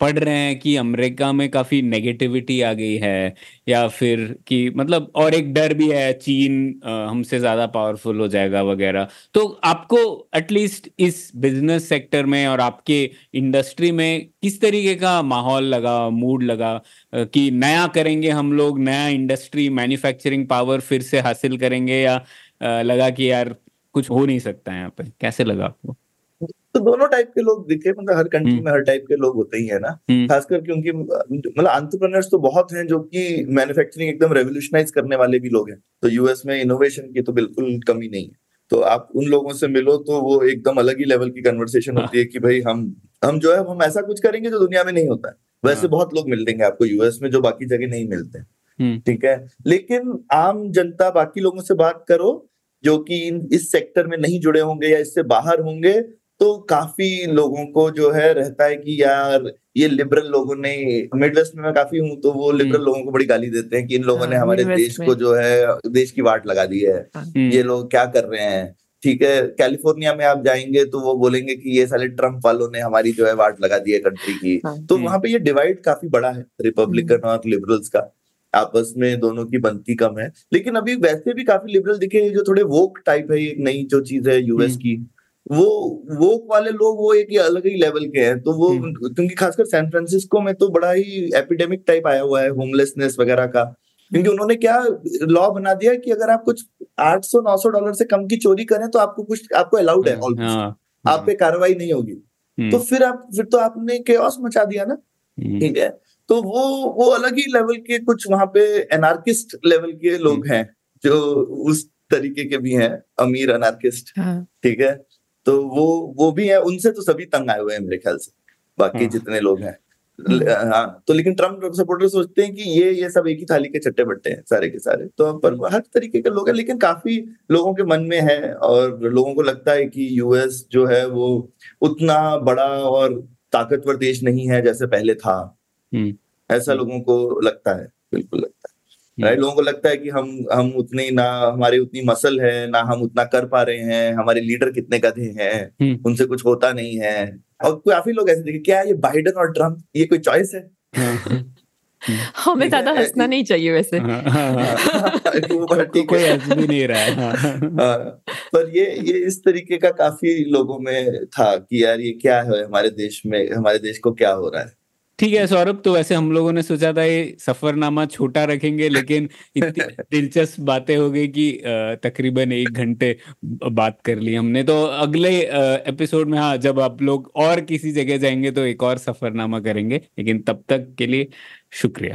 पढ़ रहे हैं कि अमेरिका में काफी नेगेटिविटी आ गई है, या फिर कि मतलब और एक डर भी है चीन हमसे ज्यादा पावरफुल हो जाएगा वगैरह, तो आपको एटलीस्ट इस बिजनेस सेक्टर में और आपके इंडस्ट्री में किस तरीके का माहौल लगा, मूड लगा कि नया करेंगे हम लोग, नया इंडस्ट्री मैन्युफैक्चरिंग पावर फिर से हासिल करेंगे, या लगा कि यार कुछ हो नहीं सकता है यहाँ पे? कैसे लगा आपको? तो दोनों टाइप के लोग दिखे, मतलब हर कंट्री में हर टाइप के लोग होते ही है ना, खासकर क्योंकि मतलब एंटरप्रेन्योर्स तो बहुत हैं जो कि मैन्युफैक्चरिंग एकदम रेवोल्यूशनाइज करने वाले भी लोग हैं। तो यूएस में इनोवेशन की तो बिल्कुल कमी नहीं है। तो आप उन लोगों से मिलो तो वो एकदम अलग ही लेवल की कन्वर्सेशन होती है कि भाई हम जो है हम ऐसा कुछ करेंगे जो दुनिया में नहीं होता है। वैसे बहुत लोग मिल देंगे आपको यूएस में जो बाकी जगह नहीं मिलते, ठीक है। लेकिन आम जनता, बाकी लोगों से बात करो जो कि इस सेक्टर में नहीं जुड़े होंगे या इससे बाहर होंगे, तो काफी लोगों को जो है रहता है कि यार ये लिबरल लोगों ने, मिडवेस्ट में मैं काफी हूँ तो वो लिबरल लोगों को बड़ी गाली देते हैं कि इन लोगों ने हमारे देश को जो है देश की वाट लगा दी है, ये लोग क्या कर रहे हैं, ठीक है। कैलिफोर्निया में आप जाएंगे तो वो बोलेंगे कि ये साले ट्रम्प वालों ने हमारी जो है वाट लगा दी है कंट्री की। तो वहां पे ये डिवाइड काफी बड़ा है रिपब्लिकन और लिबरल्स का, आपस में दोनों की बनती कम है। लेकिन अभी वैसे भी काफी लिबरल दिखे जो थोड़े वोक टाइप है, एक नई जो चीज है यूएस की, वो वोक वाले लोग वो एक अलग ही लेवल के हैं। तो वो क्योंकि खासकर सैन फ्रांसिस्को में तो बड़ा ही एपिडेमिक टाइप आया हुआ है होमलेसनेस वगैरह का, क्योंकि उन्होंने क्या लॉ बना दिया कि अगर आप कुछ $800-900 से कम की चोरी करें तो आपको अलाउड है, ऑलमोस्ट आप पे कार्रवाई नहीं होगी। तो फिर तो आपने केओस मचा दिया ना, ठीक है। तो वो अलग ही लेवल के कुछ वहां पे एनार्किस्ट लेवल के लोग हैं जो उस तरीके के भी हैं, अमीर एनार्किस्ट, ठीक है। तो वो भी है, उनसे तो सभी तंग आए हुए हैं मेरे ख्याल से, बाकी जितने लोग हैं। हाँ, तो लेकिन ट्रम्प सपोर्टर सोचते हैं कि ये सब एक ही थाली के चट्टे बट्टे हैं सारे के सारे। तो पर हर तरीके के लोग हैं, लेकिन काफी लोगों के मन में है और लोगों को लगता है कि यूएस जो है वो उतना बड़ा और ताकतवर देश नहीं है जैसे पहले था। ऐसा लोगों को लगता है, बिल्कुल लगता है, राइट। लोगों को लगता है कि हम उतने ना, हमारी उतनी मसल है ना, हम उतना कर पा रहे हैं, हमारे लीडर कितने गधे हैं, उनसे कुछ होता नहीं है। और काफी लोग ऐसे देखे, क्या ये बाइडेन और ट्रम्प ये कोई चॉइस है? हमें ज्यादा हंसना नहीं चाहिए वैसे। कोई हंस भी नहीं रहा है। पर ये इस तरीके का काफी लोगों में था कि यार ये क्या है, हमारे देश को क्या हो रहा है। ठीक है सौरभ, तो वैसे हम लोगों ने सोचा था ये सफरनामा छोटा रखेंगे, लेकिन इतनी दिलचस्प बातें हो गई कि तकरीबन 1 घंटे बात कर ली हमने। तो अगले एपिसोड में, हाँ, जब आप लोग और किसी जगह जाएंगे तो एक और सफरनामा करेंगे, लेकिन तब तक के लिए शुक्रिया।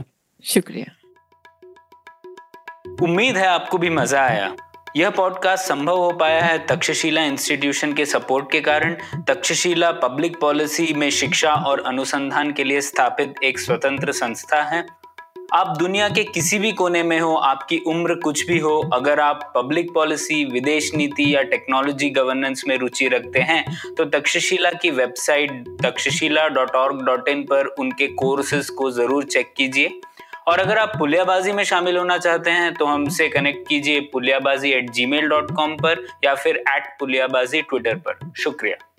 उम्मीद है आपको भी मजा आया। यह पॉडकास्ट संभव हो पाया है तक्षशिला इंस्टीट्यूशन के सपोर्ट के कारण। तक्षशिला पब्लिक पॉलिसी में शिक्षा और अनुसंधान के लिए स्थापित एक स्वतंत्र संस्था है। आप दुनिया के किसी भी कोने में हो, आपकी उम्र कुछ भी हो, अगर आप पब्लिक पॉलिसी, विदेश नीति या टेक्नोलॉजी गवर्नेंस में रुचि रखते हैं तो तक्षशिला की वेबसाइट takshashila.org.in पर उनके कोर्सेज को जरूर चेक कीजिए। और अगर आप पुलियाबाजी में शामिल होना चाहते हैं तो हमसे कनेक्ट कीजिए puliyabazi@gmail.com पर या फिर @puliyabazi ट्विटर पर। शुक्रिया।